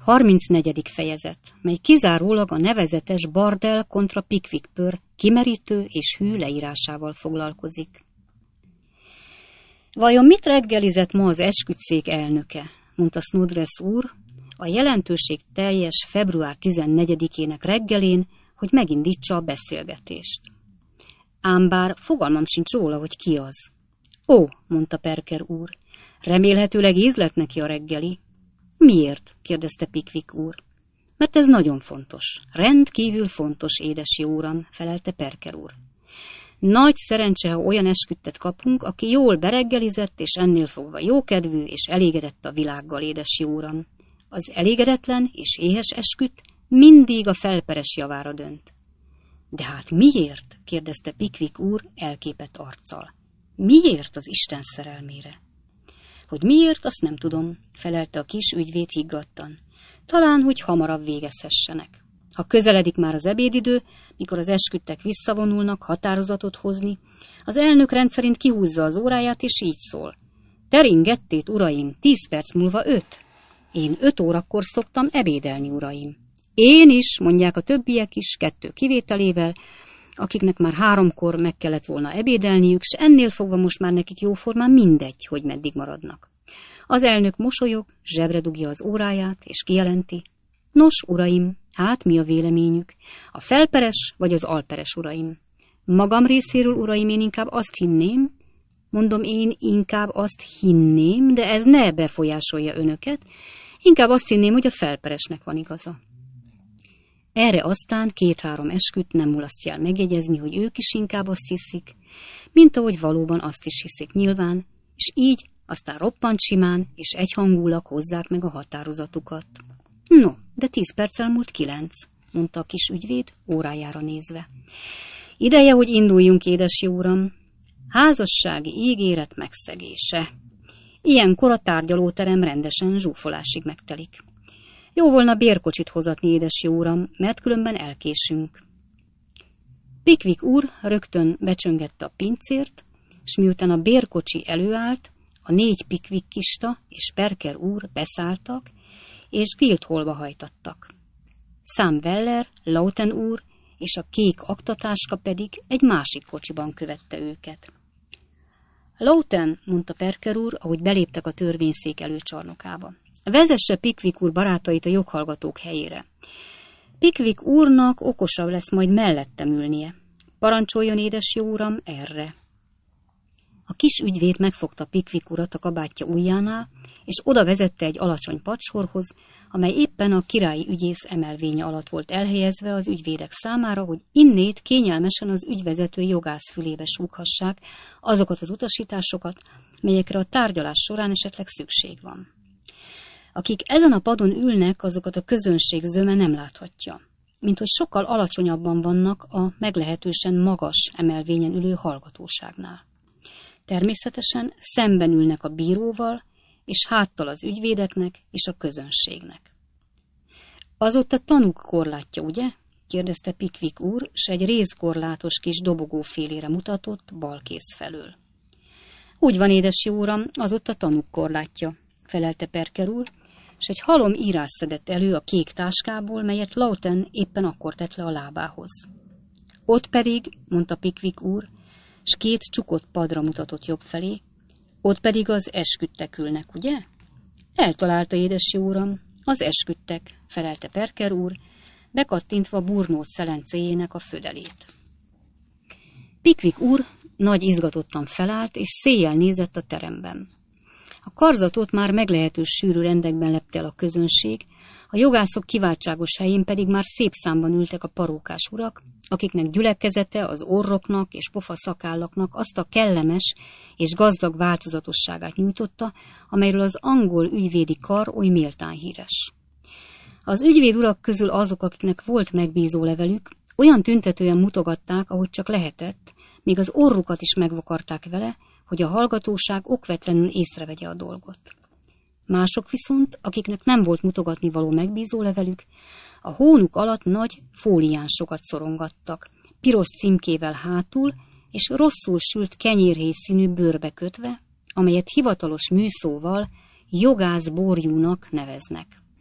34. fejezet, mely kizárólag a nevezetes Bardell kontra Pickwick pör kimerítő és hű leírásával foglalkozik. Vajon mit reggelizett ma az esküdtszék elnöke? Mondta Snodgrass úr a jelentőség teljes február 14-ének reggelén, hogy megindítsa a beszélgetést. Ám bár fogalmam sincs róla, hogy ki az. Ó, mondta Parker úr, remélhetőleg ízlett neki a reggeli. Miért? kérdezte Pickwick úr. Mert ez nagyon fontos. Rendkívül fontos, édes jó uram, felelte Parker úr. Nagy szerencse, ha olyan esküdtet kapunk, aki jól bereggelizett, és ennél fogva jókedvű, és elégedett a világgal, édes jó uram. Az elégedetlen és éhes esküdt mindig a felperes javára dönt. De hát miért? kérdezte Pickwick úr elképett arccal. Miért az Isten szerelmére? Hogy miért, azt nem tudom, felelte a kis ügyvéd higgadtan. Talán, hogy hamarabb végezhessenek. Ha közeledik már az ebédidő, mikor az esküdtek visszavonulnak határozatot hozni, az elnök rendszerint kihúzza az óráját, és így szól. Teringettét, uraim, 10 perc múlva 5. Én 5 órakor szoktam ebédelni, uraim. Én is, mondják a többiek is, 2 kivételével, akiknek már 3-kor meg kellett volna ebédelniük, s ennél fogva most már nekik jóformán mindegy, hogy meddig maradnak. Az elnök mosolyog, zsebre dugja az óráját, és kijelenti. Nos, uraim, hát mi a véleményük? A felperes vagy az alperes, uraim? Magam részéről, uraim, én inkább azt hinném, de ez ne befolyásolja önöket, inkább azt hinném, hogy a felperesnek van igaza. Erre aztán 2-3 esküdt nem mulasztja el megjegyezni, hogy ők is inkább azt hiszik, mint ahogy valóban azt is hiszik nyilván, és így aztán roppant simán és egyhangulag hozzák meg a határozatukat. No, de 10 perccel múlt 9, mondta a kis ügyvéd órájára nézve. Ideje, hogy induljunk, édes jó uram. Házassági ígéret megszegése. Ilyenkor a tárgyalóterem rendesen zsúfolásig megtelik. Jó volna bérkocsit hozatni, édes jó uram, mert különben elkésünk. Pickwick úr rögtön becsöngette a pincért, és miután a bérkocsi előállt, a 4 pickwickista és Parker úr beszálltak, és Guildhallba hajtattak. Sam Weller, Lawton úr és a kék aktatáska pedig egy másik kocsiban követte őket. Lawton, mondta Parker úr, ahogy beléptek a törvényszék előcsarnokába. Vezesse Pickwick úr barátait a joghallgatók helyére. Pickwick úrnak okosabb lesz majd mellettem ülnie. Parancsoljon, édes jó uram, erre. A kis ügyvéd megfogta Pickwick urat a kabátja ujjánál, és oda vezette egy alacsony padsorhoz, amely éppen a királyi ügyész emelvénye alatt volt elhelyezve az ügyvédek számára, hogy innét kényelmesen az ügyvezető jogász fülébe súghassák azokat az utasításokat, melyekre a tárgyalás során esetleg szükség van. Akik ezen a padon ülnek, azokat a közönség zöme nem láthatja, mint hogy sokkal alacsonyabban vannak a meglehetősen magas emelvényen ülő hallgatóságnál. Természetesen szemben ülnek a bíróval, és háttal az ügyvédeknek és a közönségnek. Az ott a tanúk korlátja, ugye? kérdezte Pickwick úr, s egy rézkorlátos kis dobogó félére mutatott balkész felől. Úgy van, édes jó uram, az ott a tanúk korlátja, felelte Parker úr, s egy halom írás szedett elő a kék táskából, melyet Lawton éppen akkor tett le a lábához. Ott pedig, mondta Pickwick úr, s 2 csukott padra mutatott jobb felé, ott pedig az esküdtek ülnek, ugye? Eltalálta, édes jó uram, az esküdtek, felelte Parker úr, bekattintva burnót szelencéjének a födelét. Pickwick úr nagy izgatottan felállt, és széjjel nézett a teremben. A karzatot már meglehetős sűrű rendekben lepte el a közönség, a jogászok kiváltságos helyén pedig már szép számban ültek a parókás urak, akiknek gyülekezete az orroknak és pofa szakállaknak azt a kellemes és gazdag változatosságát nyújtotta, amelyről az angol ügyvédi kar oly méltán híres. Az ügyvéd urak közül azok, akiknek volt megbízó levelük, olyan tüntetően mutogatták, ahogy csak lehetett, még az orrukat is megvakarták vele, hogy a hallgatóság okvetlenül észrevegye a dolgot. Mások viszont, akiknek nem volt mutogatni való megbízó levelük, a hónuk alatt nagy fóliánsokat szorongattak, piros címkével hátul és rosszul sült kenyérhéj színű bőrbe kötve, amelyet hivatalos műszóval jogász borjúnak neveznek.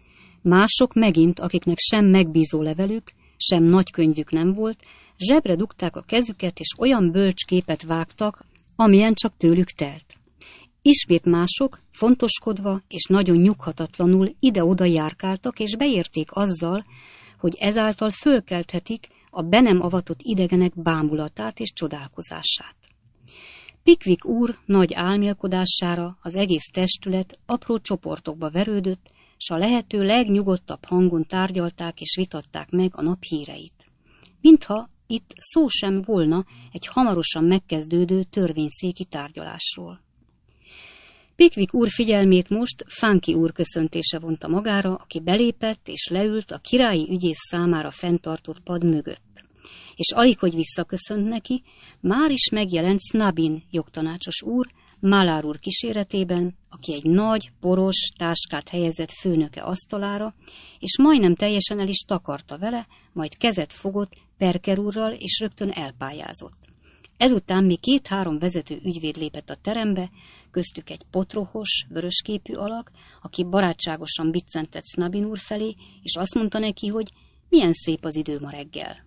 Mások megint, akiknek sem megbízó levelük, sem nagy könyvük nem volt, zsebre dugták a kezüket, és olyan bölcs képet vágtak, amilyen csak tőlük telt. Ismét mások, fontoskodva és nagyon nyughatatlanul ide-oda járkáltak, és beérték azzal, hogy ezáltal fölkelthetik a be nem avatott idegenek bámulatát és csodálkozását. Pickwick úr nagy álmélkodására az egész testület apró csoportokba verődött, s a lehető legnyugodtabb hangon tárgyalták és vitatták meg a nap híreit. Mintha itt szó sem volna egy hamarosan megkezdődő törvényszéki tárgyalásról. Pickwick úr figyelmét most Funky úr köszöntése vonta magára, aki belépett és leült a királyi ügyész számára fenntartott pad mögött. És alig, hogy visszaköszönt neki, már is megjelent Snubin jogtanácsos úr, Mallard úr kíséretében, aki egy nagy, poros táskát helyezett főnöke asztalára, és majdnem teljesen el is takarta vele, majd kezet fogott Perker úrral, és rögtön elpályázott. Ezután még 2-3 vezető ügyvéd lépett a terembe, köztük egy potrohos, vörösképű alak, aki barátságosan biccentett Snubin úr felé, és azt mondta neki, hogy milyen szép az idő ma reggel.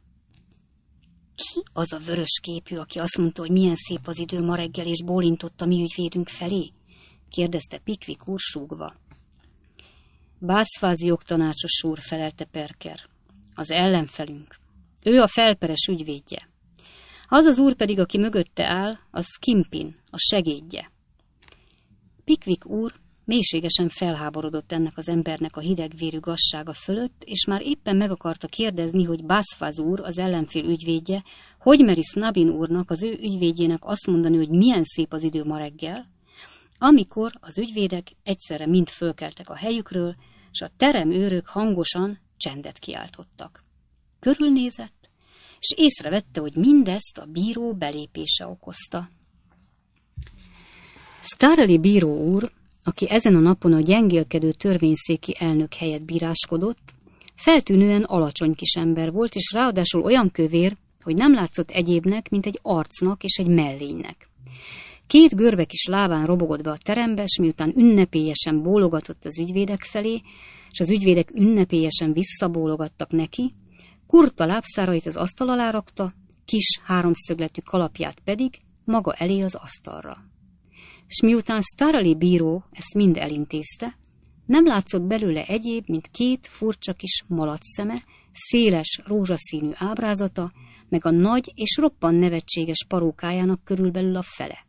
Ki az a vörösképű, aki azt mondta, hogy milyen szép az idő ma reggel, és bólintott a mi ügyvédünk felé? Kérdezte Pickwick úr súgva. Bászfázi jogtanácsos úr, felelte Perker. Az ellenfelünk. Ő a felperes ügyvédje. Az az úr pedig, aki mögötte áll, az Skimpin, a segédje. Pickwick úr mélységesen felháborodott ennek az embernek a hidegvérű gazsága fölött, és már éppen meg akarta kérdezni, hogy Bászfáz úr, az ellenfél ügyvédje, hogy meri Snubin úrnak, az ő ügyvédjének azt mondani, hogy milyen szép az idő ma reggel, amikor az ügyvédek egyszerre mind fölkeltek a helyükről, és a teremőrök hangosan csendet kiáltottak. Körülnézett, és észrevette, hogy mindezt a bíró belépése okozta. Starley bíró úr, aki ezen a napon a gyengélkedő törvényszéki elnök helyett bíráskodott, feltűnően alacsony kis ember volt, és ráadásul olyan kövér, hogy nem látszott egyébnek, mint egy arcnak és egy mellénynek. 2 görbe kis lábán robogott be a terembe, és miután ünnepélyesen bólogatott az ügyvédek felé, és az ügyvédek ünnepélyesen visszabólogattak neki, kurta lábszárait az asztal alá rakta, kis 3-szögletű kalapját pedig maga elé az asztalra. És miután Starley bíró ezt mind elintézte, nem látszott belőle egyéb, mint 2 furcsa kis malacszeme, széles, rózsaszínű ábrázata, meg a nagy és roppant nevetséges parókájának körülbelül a fele.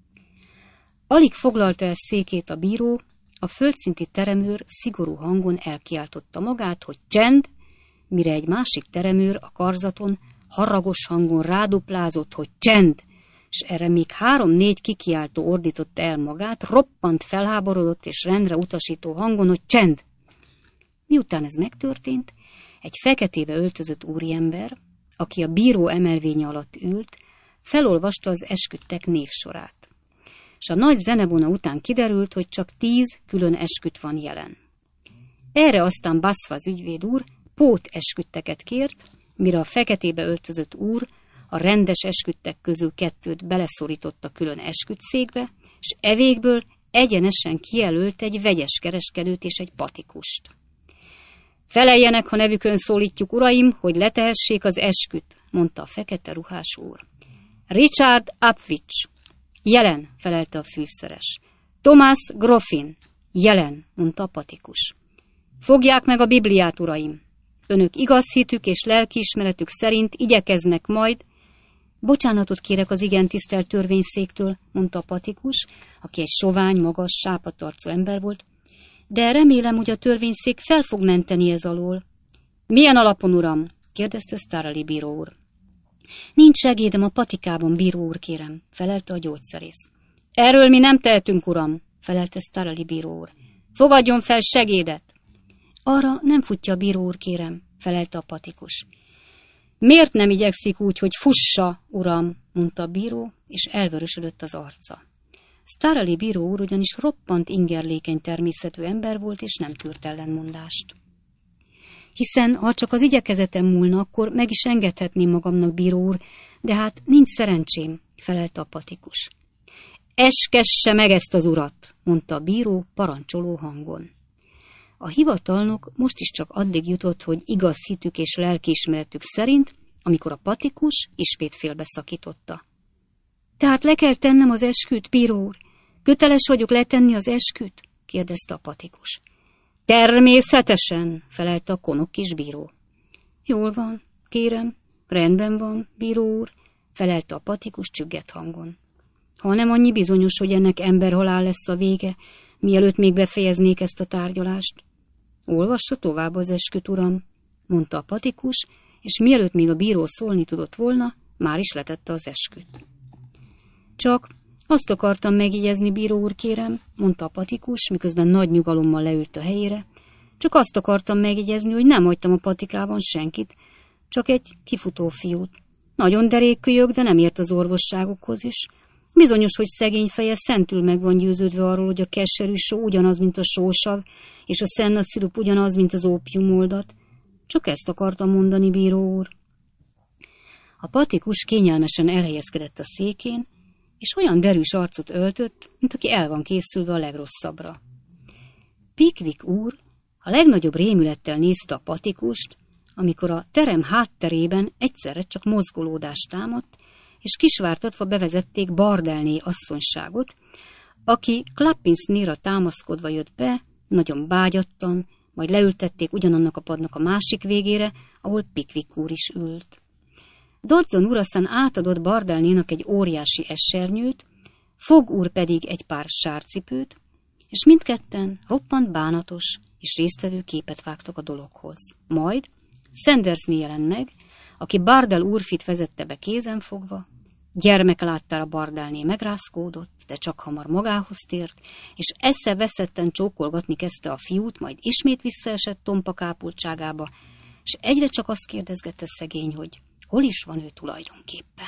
Alig foglalta el székét a bíró, a földszinti teremőr szigorú hangon elkiáltotta magát, hogy csend, mire egy másik teremőr a karzaton haragos hangon ráduplázott, hogy csend, és erre még 3-4 kikiáltó ordította el magát, roppant felháborodott és rendre utasító hangon, hogy csend. Miután ez megtörtént, egy feketébe öltözött úriember, aki a bíró emelvénye alatt ült, felolvasta az esküdtek névsorát. És a nagy zenebona után kiderült, hogy csak 10 külön esküdt van jelen. Erre aztán Bászfáz ügyvéd úr pótesküdteket kért, mire a feketébe öltözött úr a rendes esküdtek közül 2 beleszorított a külön esküdtszékbe, és evékből egyenesen kijelölt egy vegyes kereskedőt és egy patikust. Feleljenek, ha nevükön szólítjuk, uraim, hogy letehessék az esküt, mondta a fekete ruhás úr. Richard Upwich. Jelen, felelte a fűszeres. Thomas Groffin. Jelen, mondta a patikus. Fogják meg a Bibliát, uraim. Önök igaz hitük és lelkiismeretük szerint igyekeznek majd. Bocsánatot kérek az igen tisztelt törvényszéktől, mondta a patikus, aki egy sovány, magas, sápadtarcú ember volt, de remélem, hogy a törvényszék fel fog menteni ez alól. Milyen alapon, uram? Kérdezte Starley bíró úr. Nincs segédem a patikában, bíró úr, kérem, felelte a gyógyszerész. Erről mi nem tehetünk, uram, felelte Starley bíró úr. Fogadjon fel segédet! Arra nem futja a bíró úr, kérem, felelte a patikus. Miért nem igyekszik úgy, hogy fussa, uram, mondta a bíró, és elvörösödött az arca. Starley bíró úr ugyanis roppant ingerlékeny természetű ember volt, és nem tűrt ellenmondást. Hiszen, ha csak az igyekezetem múlna, akkor meg is engedhetném magamnak, bíró úr, de hát nincs szerencsém, felelte a patikus. Eskesse meg ezt az urat, mondta a bíró parancsoló hangon. A hivatalnok most is csak addig jutott, hogy igaz hitük és lelkiismeretük szerint, amikor a patikus ismét félbeszakította. Tehát le kell tennem az esküt, bíró úr? Köteles vagyok letenni az esküt? kérdezte a patikus. Természetesen, felelte a konok kis bíró. Jól van, kérem, rendben van, bíró úr, felelte a patikus csüggett hangon. Ha nem annyi bizonyos, hogy ennek emberhalál lesz a vége, mielőtt még befejeznék ezt a tárgyalást. Olvassa tovább az esküt, uram, mondta a patikus, és mielőtt még a bíró szólni tudott volna, már is letette az esküt. Csak azt akartam megjegyezni, bíró úr, kérem, mondta a patikus, miközben nagy nyugalommal leült a helyére. Csak azt akartam megjegyezni, hogy nem hagytam a patikában senkit, csak egy kifutó fiút. Nagyon derékkölyök, de nem ért az orvosságokhoz is. Bizonyos, hogy szegény feje szentül meg van győződve arról, hogy a keserű só ugyanaz, mint a sósav, és a szennaszirup ugyanaz, mint az ópiumoldat. Csak ezt akartam mondani, bíró úr. A patikus kényelmesen elhelyezkedett a székén, és olyan derűs arcot öltött, mint aki el van készülve a legrosszabbra. Pickwick úr a legnagyobb rémülettel nézte a patikust, amikor a terem hátterében egyszerre csak mozgolódást támadt, és kisvártatva bevezették Bardelné asszonyságot, aki Clappinsnéra támaszkodva jött be, nagyon bágyattan, majd leültették ugyanannak a padnak a másik végére, ahol Pickwick úr is ült. Dodson úr aztán átadott Bardelnénak egy óriási esernyőt, Fogg úr pedig egy pár sárcipőt, és mindketten roppant bánatos és résztvevő képet vágtak a dologhoz. Majd Sandersné jelent meg, aki Bardell úrfit vezette be kézenfogva, gyermeke láttára Bardelné megrázkódott, de csak hamar magához tért, és eszeveszetten csókolgatni kezdte a fiút, majd ismét visszaesett tompa kápoltságába, és egyre csak azt kérdezgette szegény, hogy hol is van ő tulajdonképpen.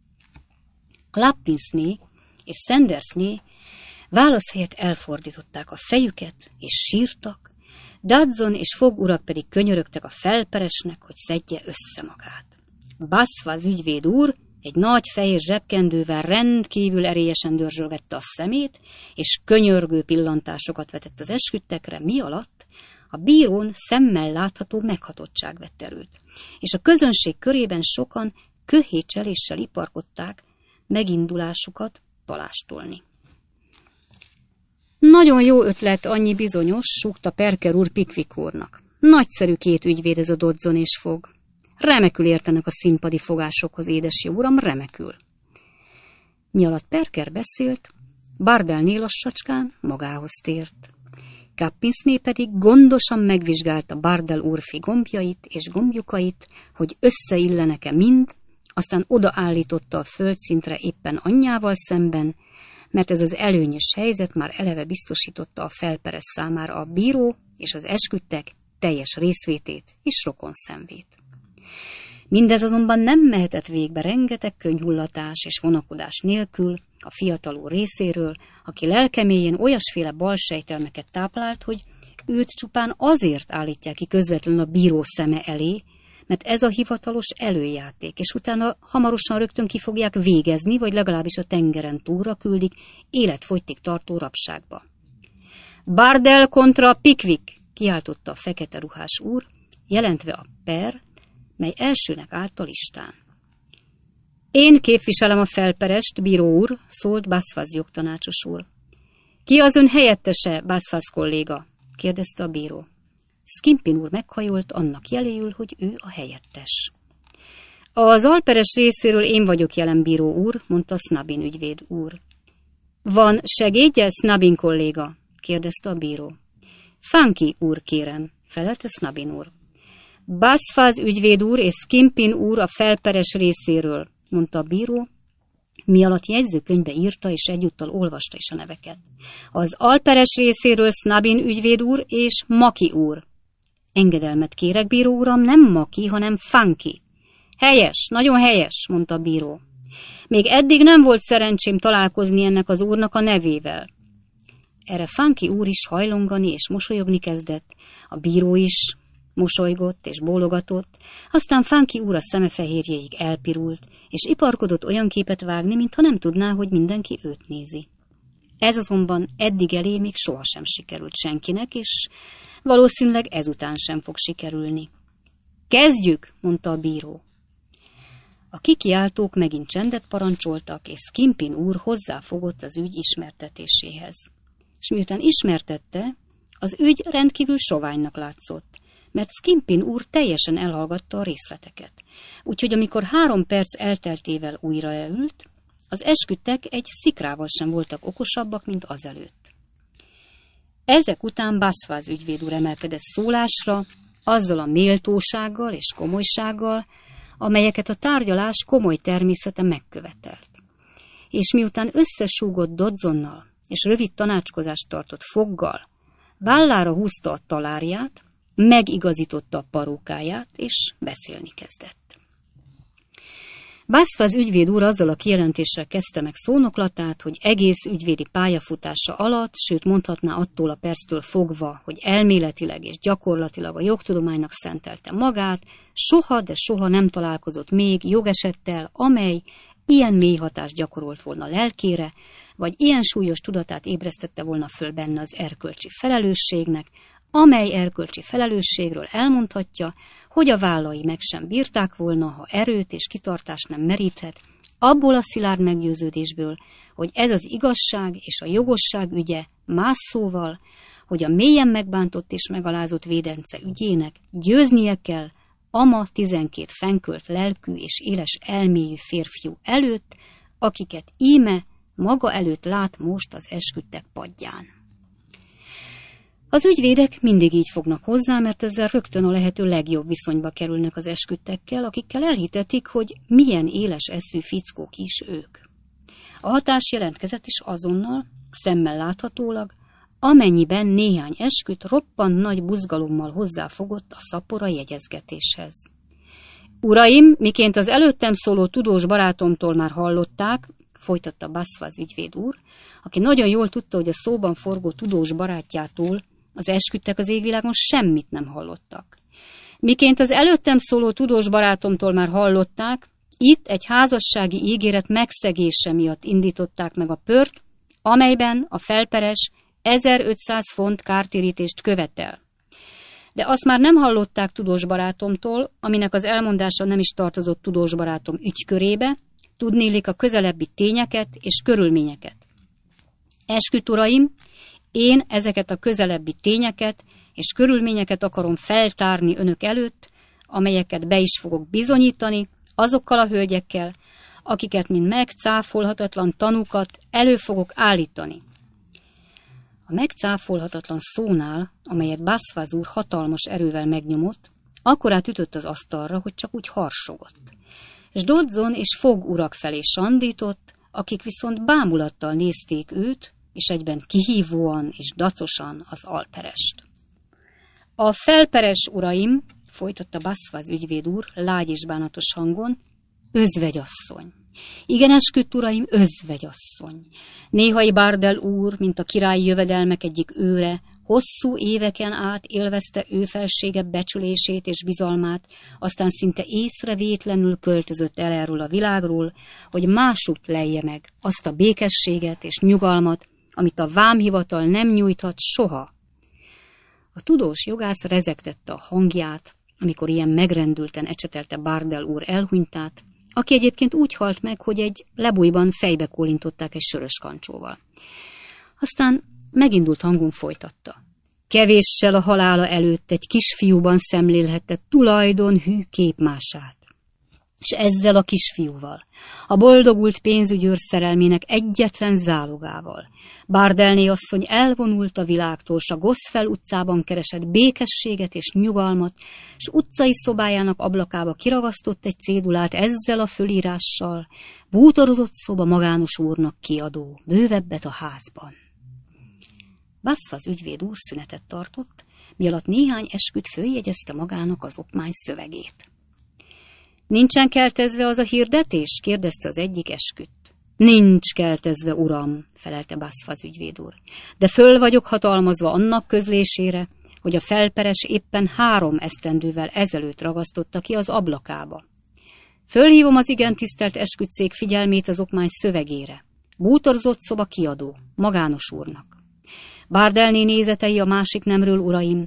Clappinsné és Sandersné válasz helyett elfordították a fejüket, és sírtak, Dodson és Fogg urak pedig könyörögtek a felperesnek, hogy szedje össze magát. Basfaz ügyvéd úr egy nagy fehér zsebkendővel rendkívül erélyesen dörzsölgette a szemét, és könyörgő pillantásokat vetett az esküdtekre, mi alatt a bírón szemmel látható meghatottság vett erőt, és a közönség körében sokan köhécseléssel iparkodták megindulásukat palástolni. Nagyon jó ötlet, annyi bizonyos, súgta Perker úr Pickwick úrnak. Nagyszerű két ügyvéd ez a Dodson és Fogg. Remekül értenek a színpadi fogásokhoz, édes jó uram, remekül. Mi alatt Perker beszélt, Bardelné lassacskán magához tért. Clappinsné pedig gondosan megvizsgálta Bardell úrfi gombjait és gombjukait, hogy összeillenek-e mind, aztán odaállította a földszintre éppen anyjával szemben, mert ez az előnyös helyzet már eleve biztosította a felperes számára a bíró és az esküdtek teljes részvétét és rokonszenvét. Mindez azonban nem mehetett végbe rengeteg könyhullatás és vonakodás nélkül a fiataló részéről, aki lelkeméjén olyasféle balsejtelmeket táplált, hogy őt csupán azért állítják ki közvetlenül a bíró szeme elé, mert ez a hivatalos előjáték, és utána hamarosan rögtön ki fogják végezni, vagy legalábbis a tengeren túlra küldik életfogytig tartó rabságba. Bardell kontra Pickwick, kiáltotta a fekete ruhás úr, jelentve a per, mely elsőnek állt a listán. Én képviselem a felperest, bíró úr, szólt Basfaz jogtanácsos úr. Ki az ön helyettese, Basfaz kolléga? Kérdezte a bíró. Skimpin úr meghajolt annak jeléül, hogy ő a helyettes. Az alperes részéről én vagyok jelen, bíró úr, mondta Snabin ügyvéd úr. Van segédje, Snabin kolléga? Kérdezte a bíró. Funky úr, kérem, felelte Snabin úr. Basfaz ügyvéd úr és Skimpin úr a felperes részéről, mondta a bíró, mi alatt jegyzőkönyvbe írta és egyúttal olvasta is a neveket. Az alperes részéről Snabin ügyvéd úr és Maki úr. Engedelmet kérek, bíró uram, nem Maki, hanem Funky. Helyes, nagyon helyes, mondta a bíró. Még eddig nem volt szerencsém találkozni ennek az úrnak a nevével. Erre Funky úr is hajlongani és mosolyogni kezdett, a bíró is mosolygott és bólogatott, aztán Funky úr a szeme fehérjéig elpirult, és iparkodott olyan képet vágni, mintha nem tudná, hogy mindenki őt nézi. Ez azonban eddig elé még sohasem sikerült senkinek, és Valószínűleg ezután sem fog sikerülni. Kezdjük, mondta a bíró. A kikiáltók megint csendet parancsoltak, és Skimpin úr hozzáfogott az ügy ismertetéséhez. És miután ismertette, az ügy rendkívül soványnak látszott, mert Skimpin úr teljesen elhallgatta a részleteket. Úgyhogy amikor 3 perc elteltével újra leült, az esküdtek egy szikrával sem voltak okosabbak, mint azelőtt. Ezek után Basfaz ügyvéd úr emelkedett szólásra, azzal a méltósággal és komolysággal, amelyeket a tárgyalás komoly természete megkövetelt. És miután összesúgott Dodsonnal és rövid tanácskozást tartott Foggal, vállára húzta a talárját, megigazította a parókáját, és beszélni kezdett. Basfaz ügyvéd úr azzal a kijelentéssel kezdte meg szónoklatát, hogy egész ügyvédi pályafutása alatt, sőt mondhatná attól a perctől fogva, hogy elméletileg és gyakorlatilag a jogtudománynak szentelte magát, soha, de soha nem találkozott még jogesettel, amely ilyen mély hatást gyakorolt volna lelkére, vagy ilyen súlyos tudatát ébresztette volna föl benne az erkölcsi felelősségnek, amely erkölcsi felelősségről elmondhatja, hogy a vállai meg sem bírták volna, ha erőt és kitartást nem meríthet, abból a szilárd meggyőződésből, hogy ez az igazság és a jogosság ügye, más szóval, hogy a mélyen megbántott és megalázott védence ügyének győznie kell ama 12 fenkölt lelkű és éles elmélyű férfiú előtt, akiket íme maga előtt lát most az esküdtek padján. Az ügyvédek mindig így fognak hozzá, mert ezzel rögtön a lehető legjobb viszonyba kerülnek az esküdtekkel, akikkel elhitetik, hogy milyen éles eszű fickók is ők. A hatás jelentkezett is azonnal, szemmel láthatólag, amennyiben néhány esküdt roppant nagy buzgalommal hozzáfogott a szapora jegyezgetéshez. Uraim, miként az előttem szóló tudós barátomtól már hallották, folytatta Basfaz ügyvéd úr, aki nagyon jól tudta, hogy a szóban forgó tudós barátjától az esküdtek az égvilágon semmit nem hallottak. Miként az előttem szóló tudós barátomtól már hallották, itt egy házassági ígéret megszegése miatt indították meg a pört, amelyben a felperes 1500 font kártérítést követel. De azt már nem hallották tudós barátomtól, aminek az elmondása nem is tartozott tudós barátom ügykörébe, tudnélik a közelebbi tényeket és körülményeket. Esküdt uraim, én ezeket a közelebbi tényeket és körülményeket akarom feltárni önök előtt, amelyeket be is fogok bizonyítani azokkal a hölgyekkel, akiket mint megcáfolhatatlan tanúkat elő fogok állítani. A megcáfolhatatlan szónál, amelyet Basfaz úr hatalmas erővel megnyomott, akkorát ütött az asztalra, hogy csak úgy harsogott. És Dodson és Fogg urak felé sandított, akik viszont bámulattal nézték őt, és egyben kihívóan és dacosan az alperest. A felperes uraim, folytatta Basfaz ügyvéd úr lágy és bánatos hangon, özvegyasszony. Igen, esküdt uraim, özvegyasszony. Néhai Bardell úr, mint a királyi jövedelmek egyik őre, hosszú éveken át élvezte ő felsége becsülését és bizalmát, aztán szinte észrevétlenül költözött el erről a világról, hogy másutt lelje meg azt a békességet és nyugalmat, amit a vámhivatal nem nyújthat soha. A tudós jogász rezegtette a hangját, amikor ilyen megrendülten ecsetelte Bardell úr elhunytát, aki egyébként úgy halt meg, hogy egy lebújban fejbe kólintották egy sörös kancsóval. Aztán megindult hangon folytatta. Kevéssel a halála előtt egy kisfiúban szemlélhette tulajdon hű képmását. És ezzel a kisfiúval, a boldogult pénzügyőr szerelmének egyetlen zálogával, Bardellné asszony elvonult a világtól, s a Gosfell utcában keresett békességet és nyugalmat, s utcai szobájának ablakába kiragasztott egy cédulát ezzel a fölírással, bútorozott szoba magános úrnak kiadó, bővebbet a házban. Basfaz ügyvéd úr szünetet tartott, mialatt néhány esküdt följegyezte magának az okmány szövegét. Nincsen keltezve az a hirdetés? Kérdezte az egyik esküdt. Nincs keltezve, uram, felelte Basfaz ügyvéd úr, de föl vagyok hatalmazva annak közlésére, hogy a felperes éppen 3 esztendővel ezelőtt ragasztotta ki az ablakába. Fölhívom az igen tisztelt esküdtszék figyelmét az okmány szövegére. Bútorzott szoba kiadó, magános úrnak. Bardellné nézetei a másik nemről, uraim,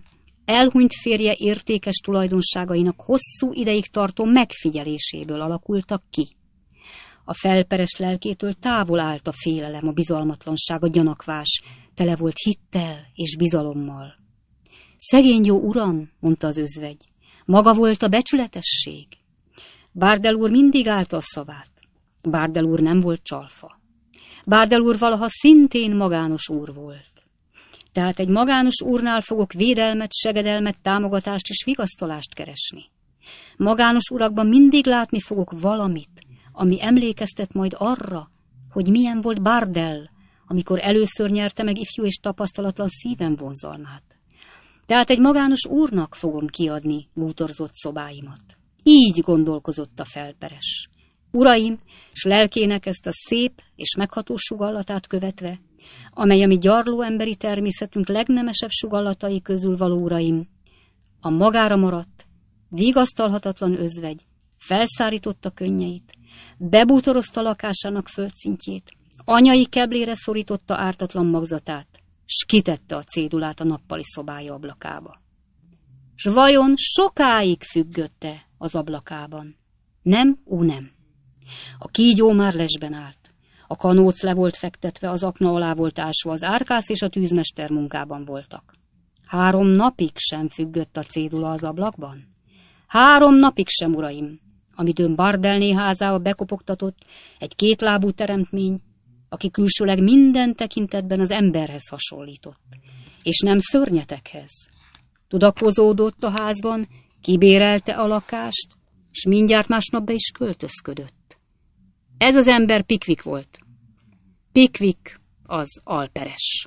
elhunyt férje értékes tulajdonságainak hosszú ideig tartó megfigyeléséből alakultak ki. A felperes lelkétől távol állt a félelem, a bizalmatlanság, a gyanakvás, tele volt hittel és bizalommal. Szegény jó uram, mondta az özvegy, maga volt a becsületesség. Bardell úr mindig állta a szavát. Bardell úr nem volt csalfa. Bardell úr valaha szintén magános úr volt. Tehát egy magános úrnál fogok védelmet, segedelmet, támogatást és vigasztalást keresni. Magános urakban mindig látni fogok valamit, ami emlékeztet majd arra, hogy milyen volt Bardell, amikor először nyerte meg ifjú és tapasztalatlan szívem vonzalmát. Tehát egy magános úrnak fogom kiadni bútorzott szobáimat. Így gondolkozott a felperes. Uraim, s lelkének ezt a szép és megható sugallatát követve, amely a mi gyarló emberi természetünk legnemesebb sugallatai közül való, uraim, a magára maradt, vigasztalhatatlan özvegy felszárította könnyeit, bebútorozta lakásának földszintjét, anyai keblére szorította ártatlan magzatát, s kitette a cédulát a nappali szobája ablakába. S vajon sokáig függötte az ablakában? Nem, nem. A kígyó már lesben állt. A kanóc le volt fektetve, az akna alá volt ásva, az árkász és a tűzmester munkában voltak. 3 napig sem függött a cédula az ablakban. 3 napig sem, uraim, amitől Bardellné házába bekopogtatott egy kétlábú teremtmény, aki külsőleg minden tekintetben az emberhez hasonlított, és nem szörnyetekhez. Tudakozódott a házban, kibérelte a lakást, és mindjárt másnap be is költözködött. Ez az ember Pickwick volt. Pickwick az alperes.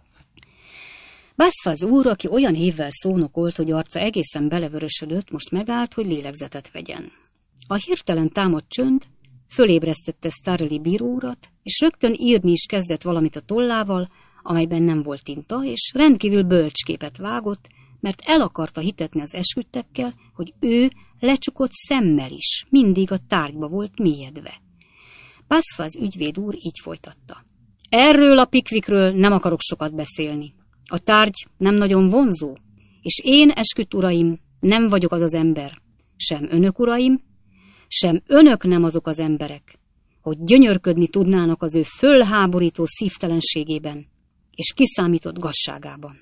Basfaz úr, aki olyan hívvel szónokolt, hogy arca egészen belevörösödött, most megállt, hogy lélegzetet vegyen. A hirtelen támadt csönd fölébresztette Starley bíró urat, és rögtön írni is kezdett valamit a tollával, amelyben nem volt tinta, és rendkívül bölcsképet vágott, mert el akarta hitetni az esküdtekkel, hogy ő lecsukott szemmel is, mindig a tárgyba volt mélyedve. Basfaz ügyvéd úr így folytatta. Erről a Pickwickről nem akarok sokat beszélni. A tárgy nem nagyon vonzó, és én, esküdt uraim, nem vagyok az az ember. Sem önök, uraim, sem önök nem azok az emberek, hogy gyönyörködni tudnának az ő fölháborító szívtelenségében és kiszámított gazságában.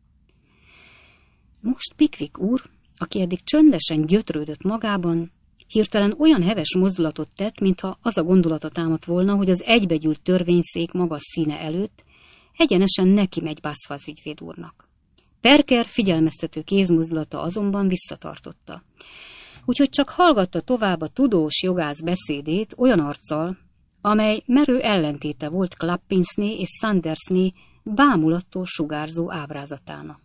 Most Pickwick úr, aki eddig csöndesen gyötrődött magában, hirtelen olyan heves mozdulatot tett, mintha az a gondolata támadt volna, hogy az egybegyűlt törvényszék magas színe előtt egyenesen neki megy Basfaz ügyvéd úrnak. Perker figyelmeztető kézmozdulata azonban visszatartotta. Úgyhogy csak hallgatta tovább a tudós jogász beszédét olyan arccal, amely merő ellentéte volt Clappinsné és Sandersné bámulattól sugárzó ábrázatának.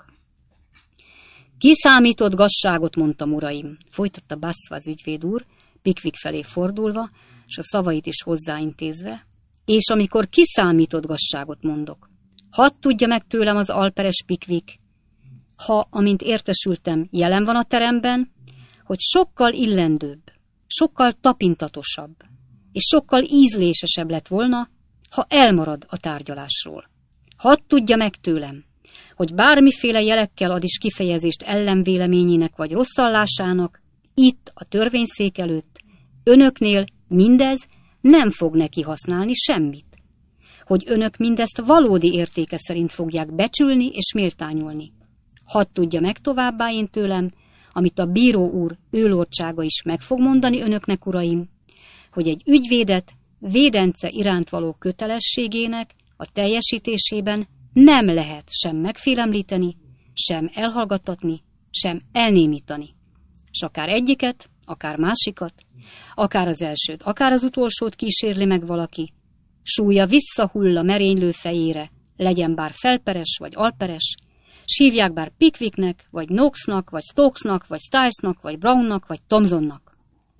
Kiszámított gazságot mondtam, uraim, folytatta Basfaz ügyvéd úr, Pickwick felé fordulva, és a szavait is hozzáintézve, és amikor kiszámított gazságot mondok, hadd tudja meg tőlem az alperes Pickwick, ha, amint értesültem, jelen van a teremben, hogy sokkal illendőbb, sokkal tapintatosabb, és sokkal ízlésesebb lett volna, ha elmarad a tárgyalásról. Hadd tudja meg tőlem, hogy bármiféle jelekkel ad is kifejezést ellenvéleményének vagy rosszallásának, itt a törvényszék előtt, önöknél mindez nem fog neki használni semmit. Hogy önök mindezt valódi értéke szerint fogják becsülni és méltányolni. Hadd tudja meg továbbá én tőlem, amit a bíró úr őlordsága is meg fog mondani önöknek, uraim, hogy egy ügyvédet védence iránt való kötelességének a teljesítésében nem lehet sem megfélemlíteni, sem elhallgattatni, sem elnémítani. S akár egyiket, akár másikat, akár az elsőt, akár az utolsót kísérli meg valaki, súlya visszahull a merénylő fejére, legyen bár felperes vagy alperes, s hívják bár Pickwicknek, vagy Knoxnak, vagy Stokesnak, vagy Stylesnak, vagy Brownnak, vagy Thomsonnak.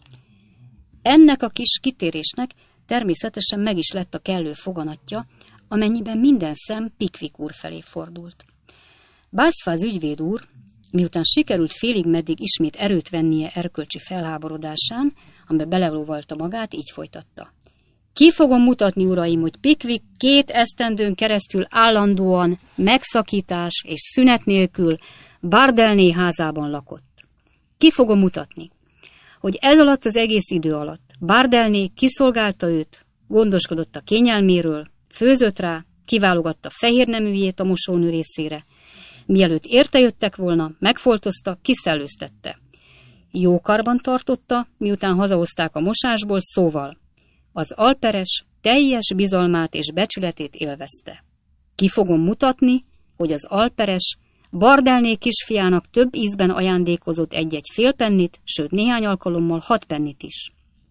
Ennek a kis kitérésnek természetesen meg is lett a kellő foganatja, amennyiben minden szem Pickwick úr felé fordult. Basfaz ügyvéd úr, miután sikerült félig meddig ismét erőt vennie erkölcsi felháborodásán, amiben belelóvalta magát, így folytatta. Ki fogom mutatni, uraim, hogy Pickwick 2 esztendőn keresztül állandóan, megszakítás és szünet nélkül Bardelné házában lakott. Ki fogom mutatni, hogy ez alatt az egész idő alatt Bardelné kiszolgálta őt, gondoskodott a kényelméről, főzött rá, kiválogatta fehér neműjét a mosónő részére. Mielőtt értejöttek volna, megfoltozta, kiszellőztette. Jó karban tartotta, miután hazahozták a mosásból, szóval az alperes teljes bizalmát és becsületét élvezte. Ki fogom mutatni, hogy az alperes Bardelné kisfiának több ízben ajándékozott egy-egy félpennit, sőt néhány alkalommal 6 pennit is.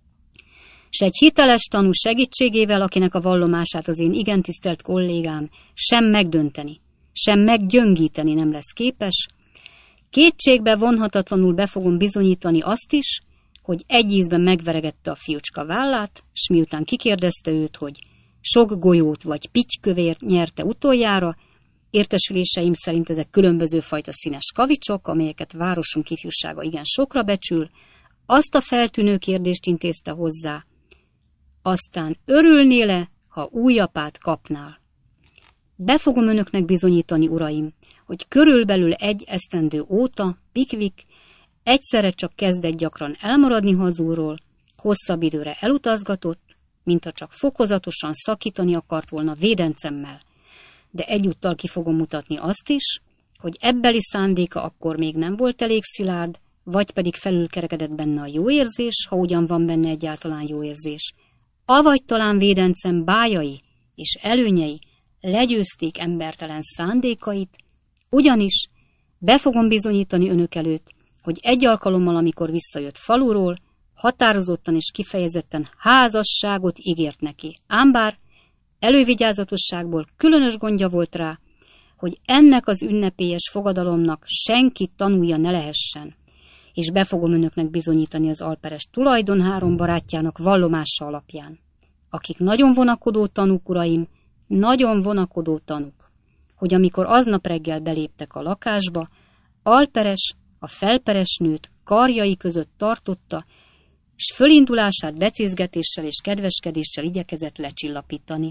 S egy hiteles tanú segítségével, akinek a vallomását az én igen tisztelt kollégám sem megdönteni, sem meggyöngíteni nem lesz képes, kétségbe vonhatatlanul be fogom bizonyítani azt is, hogy egy ízben megveregette a fiúcska vállát, s miután kikérdezte őt, hogy sok golyót vagy pitykövér nyerte utoljára, értesüléseim szerint ezek különböző fajta színes kavicsok, amelyeket városunk ifjúsága igen sokra becsül, azt a feltűnő kérdést intézte hozzá: aztán örülnél-e, ha új apát kapnál? Be fogom önöknek bizonyítani, uraim, hogy körülbelül 1 esztendő óta Pickwick egyszerre csak kezdett gyakran elmaradni hazulról, hosszabb időre elutazgatott, mintha csak fokozatosan szakítani akart volna védencemmel, de egyúttal ki fogom mutatni azt is, hogy ebbeli szándéka akkor még nem volt elég szilárd, vagy pedig felülkerekedett benne a jó érzés, ha ugyan van benne egyáltalán jó érzés, avagy talán védencem bájai és előnyei legyőzték embertelen szándékait, ugyanis be fogom bizonyítani önök előtt, hogy egy alkalommal, amikor visszajött faluról, határozottan és kifejezetten házasságot ígért neki. Ám bár elővigyázatosságból különös gondja volt rá, hogy ennek az ünnepélyes fogadalomnak senki tanulja ne lehessen, és be fogom önöknek bizonyítani az alperes tulajdon 3 barátjának vallomása alapján, akik nagyon vonakodó tanúk, uraim, nagyon vonakodó tanúk, hogy amikor aznap reggel beléptek a lakásba, alperes a felperes nőt karjai között tartotta, és fölindulását becézgetéssel és kedveskedéssel igyekezett lecsillapítani.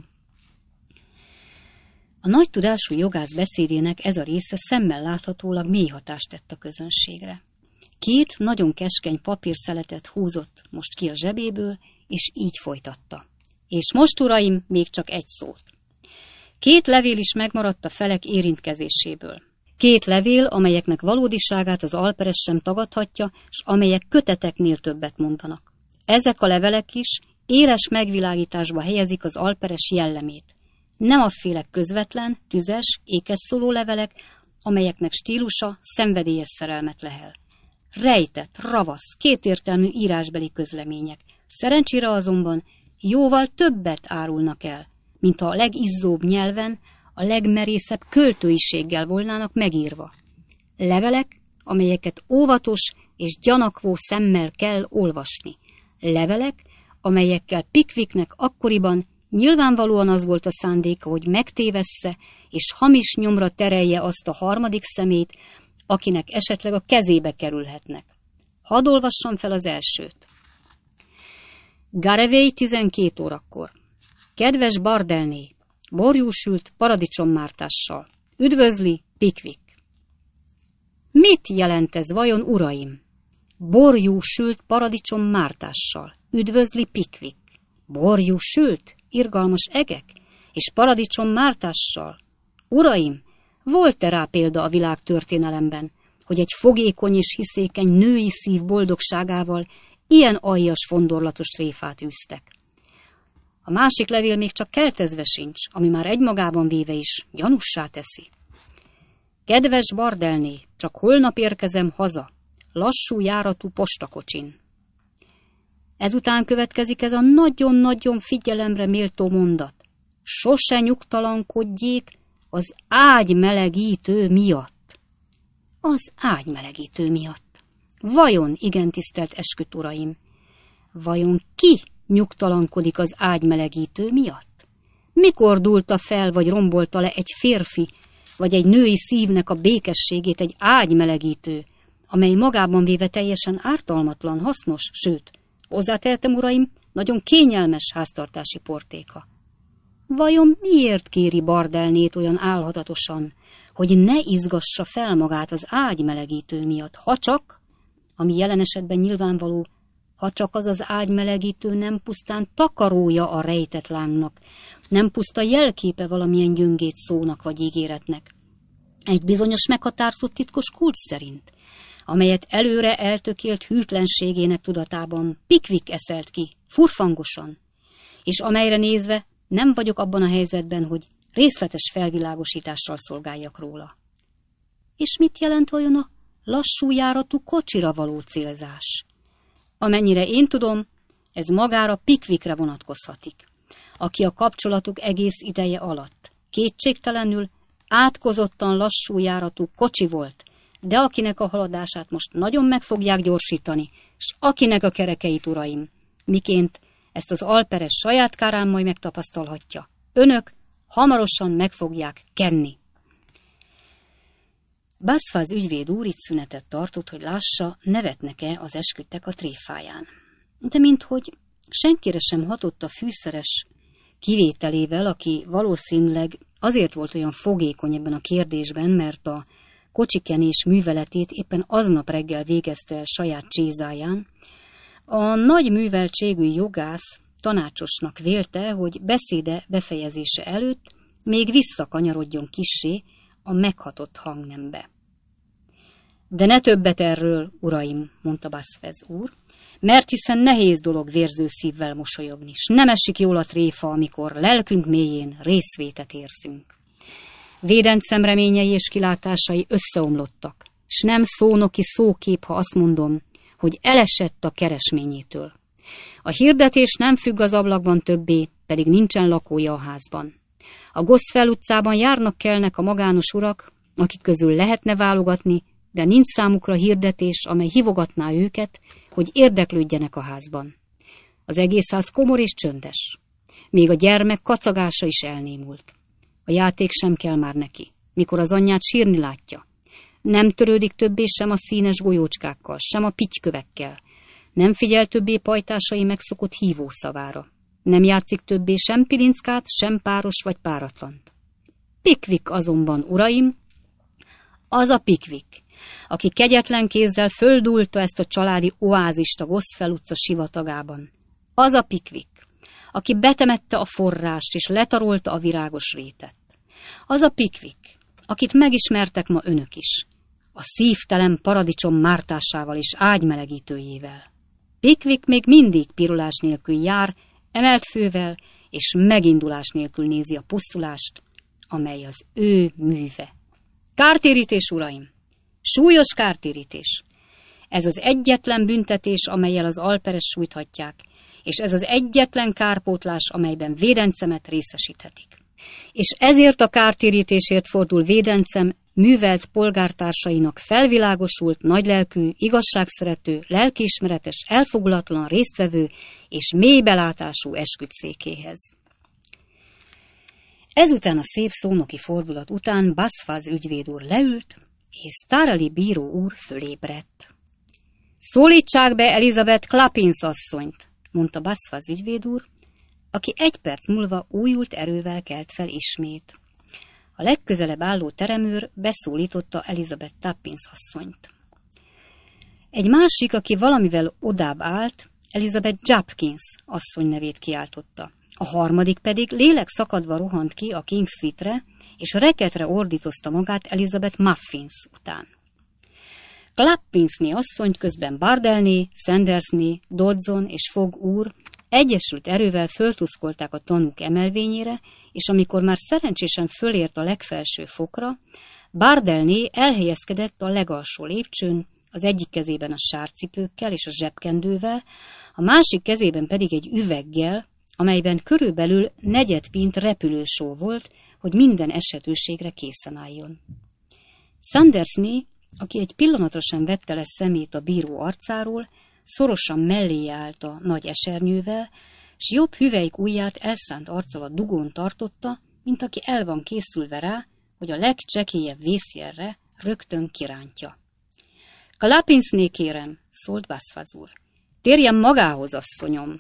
A nagy tudású jogász beszédének ez a része szemmel láthatólag mély hatást tett a közönségre. 2 nagyon keskeny papírszeletet húzott most ki a zsebéből, és így folytatta. És most, uraim, még csak egy szót. 2 levél is megmaradt a felek érintkezéséből. 2 levél, amelyeknek valódiságát az alperes sem tagadhatja, s amelyek köteteknél többet mondanak. Ezek a levelek is éles megvilágításba helyezik az alperes jellemét. Nem afféle közvetlen, tüzes, ékeszszóló levelek, amelyeknek stílusa szenvedélyes szerelmet lehel. Rejtett, ravasz, kétértelmű írásbeli közlemények. Szerencsére azonban jóval többet árulnak el, mint a legizzóbb nyelven, a legmerészebb költőiséggel volnának megírva. Levelek, amelyeket óvatos és gyanakvó szemmel kell olvasni. Levelek, amelyekkel Pickwicknek akkoriban nyilvánvalóan az volt a szándéka, hogy megtévessze és hamis nyomra terelje azt a harmadik szemét, akinek esetleg a kezébe kerülhetnek. Hadd olvassam fel az elsőt. Garevey 12 órakor. Kedves Bardelné, borjúsült paradicsommártással. Üdvözli, Pickwick. Mit jelent ez vajon, uraim? Borjúsült paradicsommártással. Üdvözli, Pickwick. Borjúsült, irgalmas egek, és paradicsommártással. Uraim, volt-e rá példa a világ történelemben, hogy egy fogékony és hiszékeny női szív boldogságával ilyen aljas fondorlatos tréfát űztek? A másik levél még csak keltezve sincs, ami már egymagában véve is gyanussá teszi. Kedves Bardelné, csak holnap érkezem haza, lassú járatú postakocsin. Ezután következik ez a nagyon-nagyon figyelemre méltó mondat. Sose nyugtalankodjék az ágymelegítő miatt. Az ágymelegítő miatt. Vajon, igen tisztelt esküt uraim, vajon ki nyugtalankodik az ágymelegítő miatt? Mikor dúlta fel vagy rombolta le egy férfi vagy egy női szívnek a békességét egy ágymelegítő, amely magában véve teljesen ártalmatlan, hasznos, sőt, hozzátehetem, uraim, nagyon kényelmes háztartási portéka? Vajon miért kéri Bardelnét olyan álhatatosan, hogy ne izgassa fel magát az ágymelegítő miatt, ha csak, ami jelen esetben nyilvánvaló, ha csak az ágymelegítő nem pusztán takarója a rejtett lángnak, nem puszta jelképe valamilyen gyöngét szónak vagy ígéretnek. Egy bizonyos meghatározott titkos kulcs szerint, amelyet előre eltökélt hűtlenségének tudatában Pickwick eszelt ki, furfangosan, és amelyre nézve nem vagyok abban a helyzetben, hogy részletes felvilágosítással szolgáljak róla. És mit jelent vajon a lassú járatú kocsira való célzás? Amennyire én tudom, ez magára Pickwickre vonatkozhatik, aki a kapcsolatuk egész ideje alatt kétségtelenül átkozottan lassú járatú kocsi volt, de akinek a haladását most nagyon meg fogják gyorsítani, s akinek a kerekeit, uraim, miként ezt az alperes saját kárán majd megtapasztalhatja. Önök hamarosan meg fogják kenni. Basfaz ügyvéd úr itt szünetet tartott, hogy lássa, nevetnek-e az esküdtek a tréfáján. De minthogy senkire sem hatott a fűszeres kivételével, aki valószínűleg azért volt olyan fogékony ebben a kérdésben, mert a kocsikenés műveletét éppen aznap reggel végezte el saját csézáján, a nagy műveltségű jogász tanácsosnak vélte, hogy beszéde befejezése előtt még visszakanyarodjon kissé a meghatott hangnembe. De ne többet erről, uraim, mondta Basfaz úr, mert hiszen nehéz dolog vérző szívvel mosolyogni, s nem esik jól a tréfa, amikor lelkünk mélyén részvétet érzünk. Védencem reményei és kilátásai összeomlottak, s nem szónoki szókép, ha azt mondom, hogy elesett a keresményétől. A hirdetés nem függ az ablakban többé, pedig nincsen lakója a házban. A Gospel utcában járnak-kelnek a magános urak, akik közül lehetne válogatni, de nincs számukra hirdetés, amely hívogatná őket, hogy érdeklődjenek a házban. Az egész ház komor és csöndes. Még a gyermek kacagása is elnémult. A játék sem kell már neki, mikor az anyját sírni látja. Nem törődik többé sem a színes golyócskákkal, sem a pitykövekkel. Nem figyel többé pajtásai megszokott hívószavára. Nem játszik többé sem pilinckát, sem páros vagy páratlant. Pickwick azonban, uraim, az a Pickwick, aki kegyetlen kézzel földúlta ezt a családi oázist a Gospel utca sivatagában. Az a Pickwick, aki betemette a forrást és letarolta a virágos rétet. Az a Pickwick, akit megismertek ma önök is, a szívtelen paradicsom mártásával és ágymelegítőjével. Pickwick még mindig pirulás nélkül jár, emelt fővel, és megindulás nélkül nézi a pusztulást, amely az ő műve. Kártérítés, uraim! Súlyos kártérítés! Ez az egyetlen büntetés, amellyel az alperes sújthatják, és ez az egyetlen kárpótlás, amelyben védencemet részesíthetik. És ezért a kártérítésért fordul védencem művelt polgártársainak felvilágosult, nagylelkű, igazságszerető, lelkiismeretes, elfogulatlan, résztvevő és mélybelátású esküdtszékéhez. Ezután a szép szónoki fordulat után Basfaz ügyvéd úr leült, és Starali bíró úr fölébredt. Szólítsák be Elizabeth Clappins asszonyt, mondta Basfaz ügyvéd úr, aki 1 perc múlva újult erővel kelt fel ismét. A legközelebb álló teremőr beszólította Elizabeth Clappins asszonyt. Egy másik, aki valamivel odább állt, Elizabeth Jopkins asszony nevét kiáltotta. A harmadik pedig lélek szakadva rohant ki a King Streetre, és reketre ordítozta magát Elizabeth Muffins után. Clappinsné asszonyt közben Bardellné, Sandersné, Dodson és Fogg úr egyesült erővel föltuszkolták a tanúk emelvényére, és amikor már szerencsésen fölért a legfelső fokra, Bardellné elhelyezkedett a legalsó lépcsőn, az egyik kezében a sárcipőkkel és a zsebkendővel, a másik kezében pedig egy üveggel, amelyben körülbelül 4 pint repülősó volt, hogy minden esetőségre készen álljon. Sandersné, aki egy pillanatra sem vette le szemét a bíró arcáról, szorosan mellé állt a nagy esernyővel, s jobb hüvelyk ujját elszánt arccal a dugón tartotta, mint aki el van készülve rá, hogy a legcsekélyebb vészjelre rögtön kirántja. Clappinsné, kérem, szólt Basfaz úr. Térjen magához, asszonyom!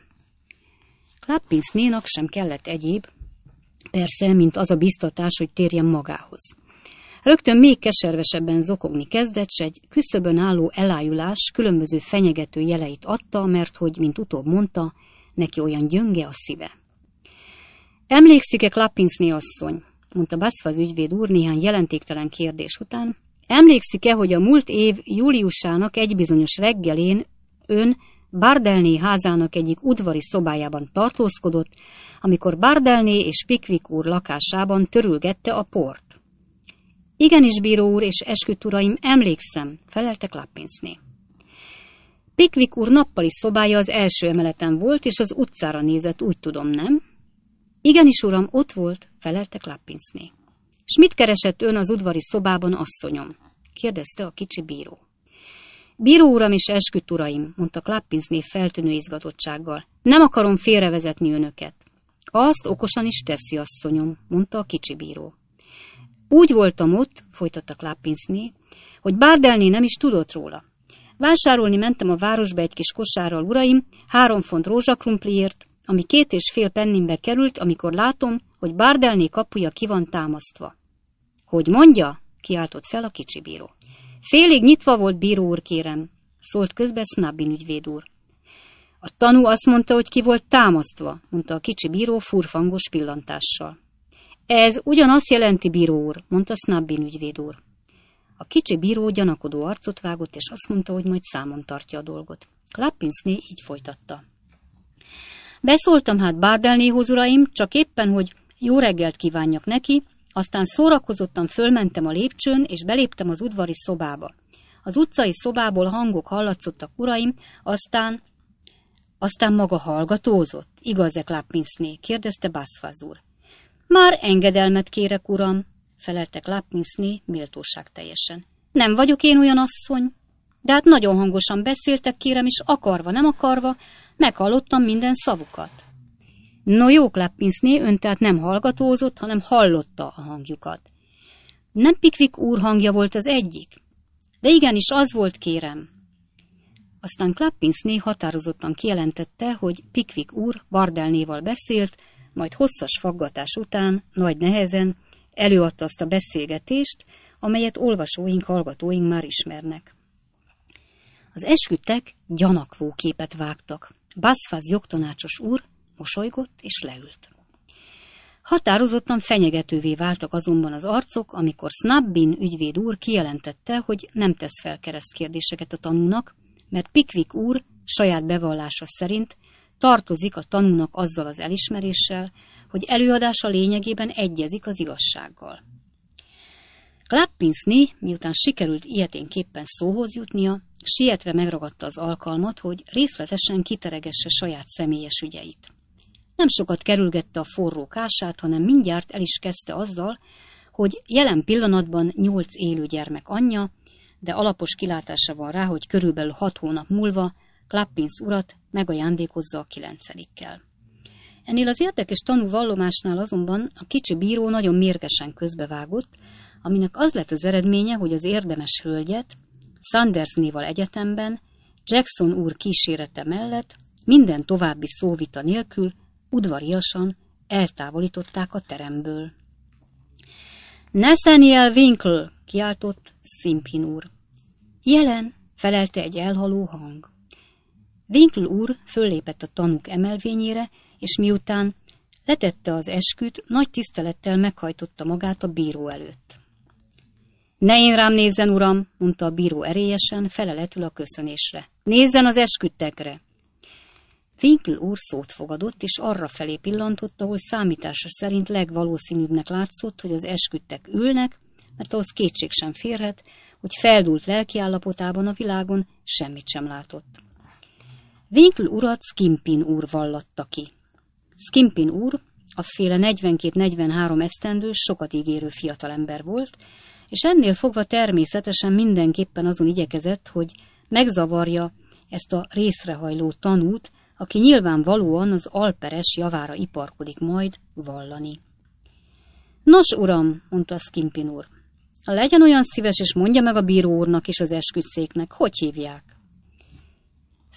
Clappinsnénak sem kellett egyéb, persze, mint az a biztatás, hogy térjen magához. Rögtön még keservesebben zokogni kezdett, s egy küszöbön álló elájulás különböző fenyegető jeleit adta, mert hogy, mint utóbb mondta, neki olyan gyönge a szíve. Emlékszik-e Klappinsné asszony, mondta Basfaz ügyvéd úr néhány jelentéktelen kérdés után, emlékszik-e, hogy a múlt év júliusának egy bizonyos reggelén ön Bardelné házának egyik udvari szobájában tartózkodott, amikor Bardelné és Pickwick úr lakásában törülgette a port? Igenis, bíró úr és esküdt uraim, emlékszem, felelte Klappinsné. Pickwick úr nappali szobája az első emeleten volt, és az utcára nézett, úgy tudom, nem? Igenis, uram, ott volt, felelte Klappinsné. S mit keresett ön az udvari szobában, asszonyom? Kérdezte a kicsi bíró. Bíró uram és esküdt uraim, mondta Klappinsné feltűnő izgatottsággal. Nem akarom félrevezetni önöket. Azt okosan is teszi, asszonyom, mondta a kicsi bíró. Úgy voltam ott, folytatta Klappinsné, hogy Bardelné nem is tudott róla. Vásárolni mentem a városba egy kis kosárral, uraim, 3 font rózsakrumpliért, ami 2,5 penninbe került, amikor látom, hogy Bardelné kapuja ki van támasztva. Hogy mondja? Kiáltott fel a kicsi bíró. Félig nyitva volt, bíró úr, kérem, szólt közbe Snubbin ügyvéd úr. A tanú azt mondta, hogy ki volt támasztva, mondta a kicsi bíró furfangos pillantással. Ez ugyanazt jelenti, bíró úr, mondta Snubbin ügyvéd úr. A kicsi bíró gyanakodó arcot vágott, és azt mondta, hogy majd számon tartja a dolgot. Klappinsné így folytatta. Beszóltam hát Bardelnéhoz, uraim, csak éppen, hogy jó reggelt kívánjak neki, aztán szórakozottan fölmentem a lépcsőn, és beléptem az udvari szobába. Az utcai szobából hangok hallatszottak, uraim, aztán maga hallgatózott? Igaz-e, Klappinsné? Kérdezte Basfaz úr. Már engedelmet kérek, uram, felelte Klappinsné méltóság teljesen. Nem vagyok én olyan asszony? De hát nagyon hangosan beszéltek, kérem, és akarva, nem akarva, meghallottam minden szavukat. No jó, Klappinsné, ön tehát nem hallgatózott, hanem hallotta a hangjukat. Nem Pickwick úr hangja volt az egyik? De igenis, az volt, kérem. Aztán Klappinsné határozottan kijelentette, hogy Pickwick úr Bardelnéval beszélt, majd hosszas faggatás után, nagy nehezen előadta azt a beszélgetést, amelyet olvasóink, hallgatóink már ismernek. Az esküdtek gyanakvó képet vágtak. Basfaz jogtanácsos úr mosolygott és leült. Határozottan fenyegetővé váltak azonban az arcok, amikor Snubbin ügyvéd úr kijelentette, hogy nem tesz fel keresztkérdéseket a tanúnak, mert Pickwick úr saját bevallása szerint tartozik a tanúnak azzal az elismeréssel, hogy előadása lényegében egyezik az igazsággal. Klappinsné, miután sikerült ilyeténképpen szóhoz jutnia, sietve megragadta az alkalmat, hogy részletesen kiteregesse saját személyes ügyeit. Nem sokat kerülgette a forró kását, hanem mindjárt el is kezdte azzal, hogy jelen pillanatban 8 élő gyermek anyja, de alapos kilátása van rá, hogy körülbelül 6 hónap múlva Klappins urat megajándékozza a 9-kel. Ennél az érdekes tanúvallomásnál azonban a kicsi bíró nagyon mérgesen közbevágott, aminek az lett az eredménye, hogy az érdemes hölgyet Sandersnéval egyetemben Jackson úr kísérete mellett minden további szóvita nélkül udvariasan eltávolították a teremből. Nathaniel Winkle, kiáltott Simpkin úr. Jelen, felelte egy elhaló hang. Winkle úr föllépett a tanúk emelvényére, és miután letette az esküt, nagy tisztelettel meghajtotta magát a bíró előtt. Ne én rám nézzen, uram, mondta a bíró erélyesen, feleletül a köszönésre. Nézzen az esküdtekre! Winkle úr szót fogadott, és arra felé pillantott, ahol számítása szerint legvalószínűbbnek látszott, hogy az esküdtek ülnek, mert ahhoz kétség sem férhet, hogy feldúlt lelkiállapotában a világon semmit sem látott. Winkle urat Skimpin úr vallatta ki. Skimpin úr, afféle 42-43 esztendős, sokat ígérő fiatalember volt, és ennél fogva természetesen mindenképpen azon igyekezett, hogy megzavarja ezt a részrehajló tanút, aki nyilvánvalóan az alperes javára iparkodik majd vallani. Nos, uram, mondta Skimpin úr, legyen olyan szíves, és mondja meg a bíró úrnak és az esküdtszéknek, hogy hívják.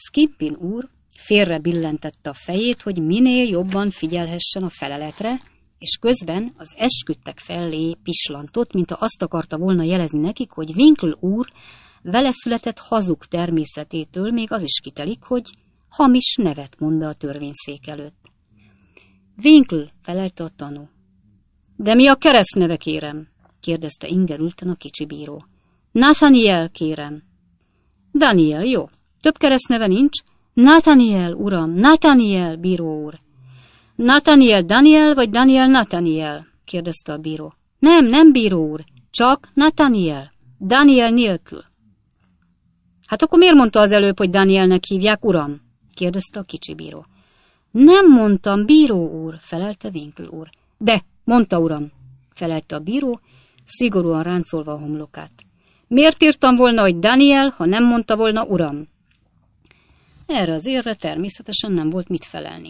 Skimpin úr félre billentette a fejét, hogy minél jobban figyelhessen a feleletre, és közben az esküdtek felé pislantott, mintha azt akarta volna jelezni nekik, hogy Winkle úr vele született hazug természetétől még az is kitelik, hogy hamis nevet mond be a törvényszék előtt. Winkle, felelte a tanú. De mi a keresztneve, kérem? Kérdezte ingerülten a kicsi bíró. Nathaniel, kérem. Daniel, jó. Több keresztneve nincs? Nathaniel, uram, Nathaniel, bíró úr. Nathaniel Daniel, vagy Daniel Nathaniel? Kérdezte a bíró. Nem, bíró úr, csak Nathaniel, Daniel nélkül. Hát akkor miért mondta az előbb, hogy Danielnek hívják, uram? Kérdezte a kicsi bíró. Nem mondtam, bíró úr, felelte Winkle úr. De, mondta, uram, felelte a bíró, szigorúan ráncolva a homlokát. Miért írtam volna, hogy Daniel, ha nem mondta volna, uram? Erre az érre természetesen nem volt mit felelni.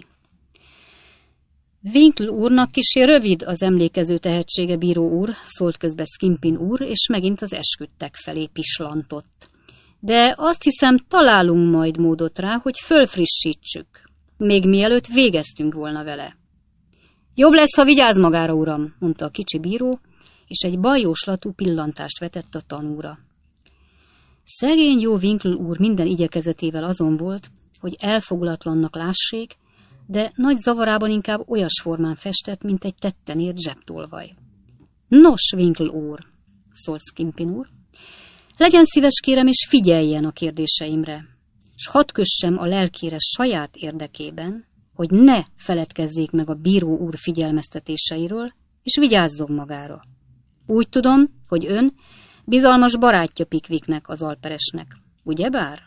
Winkle úrnak kissé rövid az emlékező tehetsége, bíró úr, szólt közbe Skimpin úr, és megint az esküdtek felé pislantott. De azt hiszem, találunk majd módot rá, hogy fölfrissítsük, még mielőtt végeztünk volna vele. Jobb lesz, ha vigyáz magára, uram, mondta a kicsi bíró, és egy bajjóslatú pillantást vetett a tanúra. Szegény jó Winkle úr minden igyekezetével azon volt, hogy elfogulatlannak lássék, de nagy zavarában inkább olyas formán festett, mint egy tetten ért zsebtolvaj. Nos, Winkle úr, szólt Skimpin úr, legyen szíves, kérem, és figyeljen a kérdéseimre, s hadd kössem a lelkére saját érdekében, hogy ne feledkezzék meg a bíró úr figyelmeztetéseiről, és vigyázzon magára. Úgy tudom, hogy ön bizalmas barátja Pickwicknek, az alperesnek, ugyebár?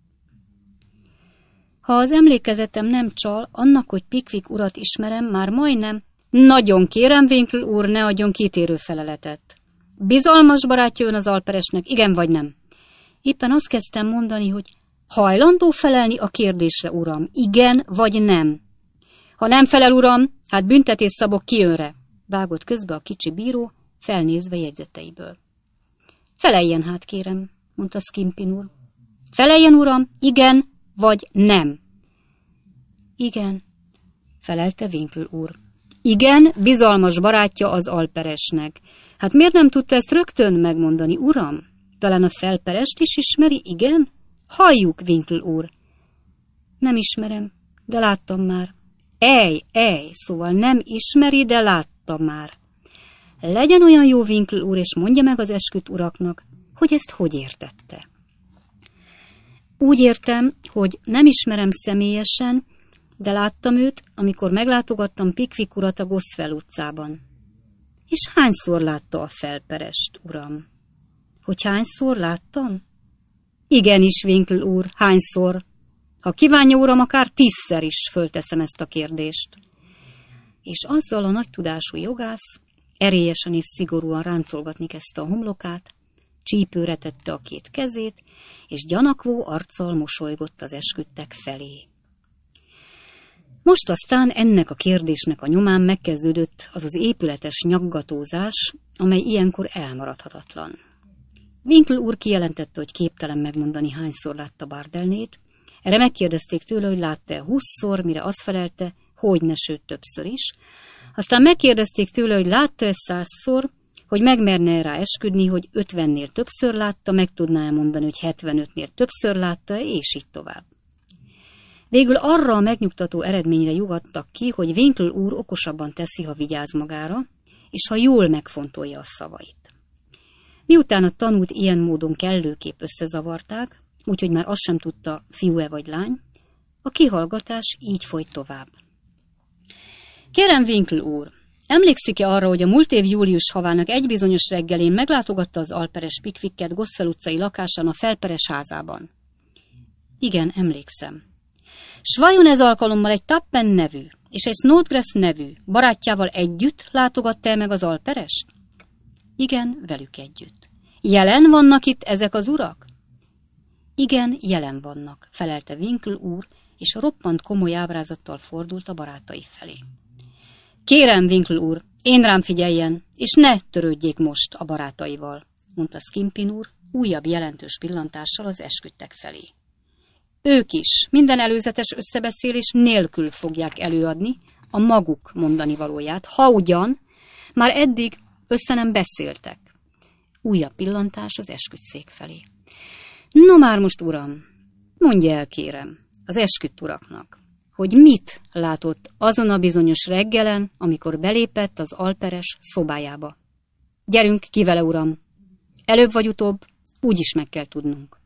Ha az emlékezetem nem csal, annak, hogy Pickwick urat ismerem, már majdnem. Nagyon kérem, Winkle úr, ne adjon kitérő feleletet. Bizalmas barátja ön az alperesnek, igen vagy nem? Éppen azt kezdtem mondani, hogy hajlandó felelni a kérdésre, uram, igen vagy nem? Ha nem felel, uram, hát büntetés szabok ki önre, vágott közbe a kicsi bíró, felnézve jegyzeteiből. Feleljen hát, kérem, mondta Skimpin úr. Feleljen, uram, igen vagy nem? Igen, felelte Winkle úr. Igen, bizalmas barátja az alperesnek. Hát miért nem tudta ezt rögtön megmondani, uram? Talán a felperest is ismeri, igen? Halljuk, Winkle úr. Nem ismerem, de láttam már. Szóval nem ismeri, de láttam már. Legyen olyan jó, Winkle úr, és mondja meg az esküdt uraknak, hogy ezt hogy értette. Úgy értem, hogy nem ismerem személyesen, de láttam őt, amikor meglátogattam Pickwick urat a Goswell utcában. És hányszor látta a felperest, uram? Hogy hányszor láttam? Igenis, Winkle úr, hányszor? Ha kívánja, uram, akár 10-szer is fölteszem ezt a kérdést. És azzal a nagy tudású jogász erélyesen és szigorúan ráncolgatni kezdte a homlokát, csípőre tette a két kezét, és gyanakvó arccal mosolygott az esküdtek felé. Most aztán ennek a kérdésnek a nyomán megkezdődött az az épületes nyaggatózás, amely ilyenkor elmaradhatatlan. Winkle úr kijelentette, hogy képtelen megmondani, hányszor látta Bardelnét. Erre megkérdezték tőle, hogy látta-e 20-szor, mire azt felelte, hogyne, sőt többször is. Aztán megkérdezték tőle, hogy látta-e 100-szor, hogy megmerne rá esküdni, hogy 50-nél többször látta, meg tudná mondani, hogy 75-nél többször látta, és így tovább. Végül arra a megnyugtató eredményre jugattak ki, hogy Winkle úr okosabban teszi, ha vigyáz magára, és ha jól megfontolja a szavait. Miután a tanút ilyen módon kellőképp összezavarták, úgyhogy már azt sem tudta, fiú-e vagy lány, a kihallgatás így folyt tovább. Kérem, Winkle úr, emlékszik-e arra, hogy a múlt év július havának egy bizonyos reggelén meglátogatta az alperes Pickwicket Goswell utcai lakásán a felperes házában? Igen, emlékszem. S vajon ez alkalommal egy Tappen nevű és egy Snodgrass nevű barátjával együtt látogatta el meg az alperest? Igen, velük együtt. Jelen vannak itt ezek az urak? Igen, jelen vannak, felelte Winkle úr, és roppant komoly ábrázattal fordult a barátai felé. Kérem, Winkle úr, én rám figyeljen, és ne törődjék most a barátaival, mondta Skimpin úr újabb jelentős pillantással az esküdtek felé. Ők is minden előzetes összebeszélés nélkül fogják előadni, a maguk mondani valóját, ha ugyan már eddig össze nem beszéltek. Újabb pillantás az esküdtszék felé. No már most, uram, mondja el, kérem, az esküdt uraknak, hogy mit látott azon a bizonyos reggelen, amikor belépett az alperes szobájába. Gyerünk ki vele, uram! Előbb vagy utóbb úgyis meg kell tudnunk.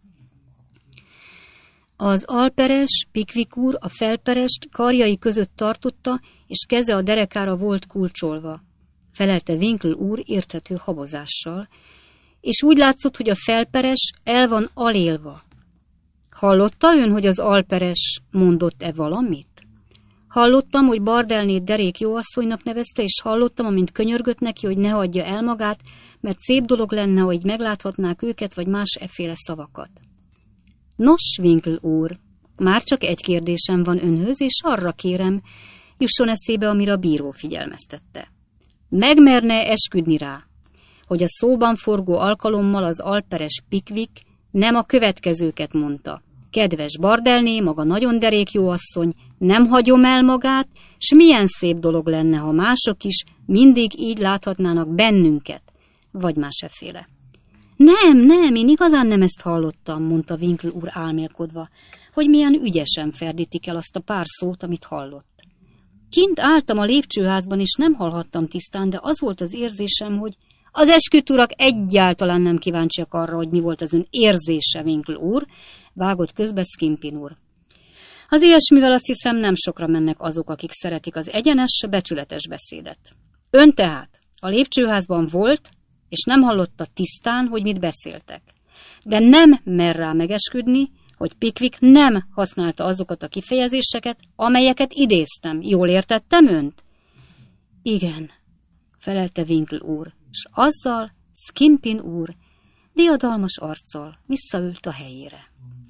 Az alperes, Pickwick úr a felperest karjai között tartotta, és keze a derekára volt kulcsolva. Felelte Winkle úr érthető habozással, és úgy látszott, hogy a felperes el van alélva. Hallotta ön, hogy az alperes mondott-e valamit? Hallottam, hogy Bardelnét derék jóasszonynak nevezte, és hallottam, amint könyörgött neki, hogy ne hagyja el magát, mert szép dolog lenne, hogy megláthatnák őket, vagy más efféle szavakat. Nos, Winkle úr, már csak egy kérdésem van önhöz, és arra kérem, jusson eszébe, amire a bíró figyelmeztette. Megmerne esküdni rá, hogy a szóban forgó alkalommal az alperes Pickwick nem a következőket mondta. Kedves Bardelné, maga nagyon derék jó asszony, nem hagyom el magát, s milyen szép dolog lenne, ha mások is mindig így láthatnának bennünket, vagy más efféle. Nem, én igazán nem ezt hallottam, mondta Winkle úr álmélkodva, hogy milyen ügyesen ferdítik el azt a pár szót, amit hallott. Kint álltam a lépcsőházban, és nem hallhattam tisztán, de az volt az érzésem, hogy az esküdt urak egyáltalán nem kíváncsiak arra, hogy mi volt az ön érzése, Winkle úr, vágott közbe Skimpin úr. Az ilyesmivel azt hiszem nem sokra mennek azok, akik szeretik az egyenes, becsületes beszédet. Ön tehát a lépcsőházban volt, és nem hallotta tisztán, hogy mit beszéltek. De nem mer rá megesküdni, hogy Pickwick nem használta azokat a kifejezéseket, amelyeket idéztem. Jól értettem önt? Igen, felelte Winkle úr, és azzal Skimpin úr diadalmas arccal visszaült a helyére.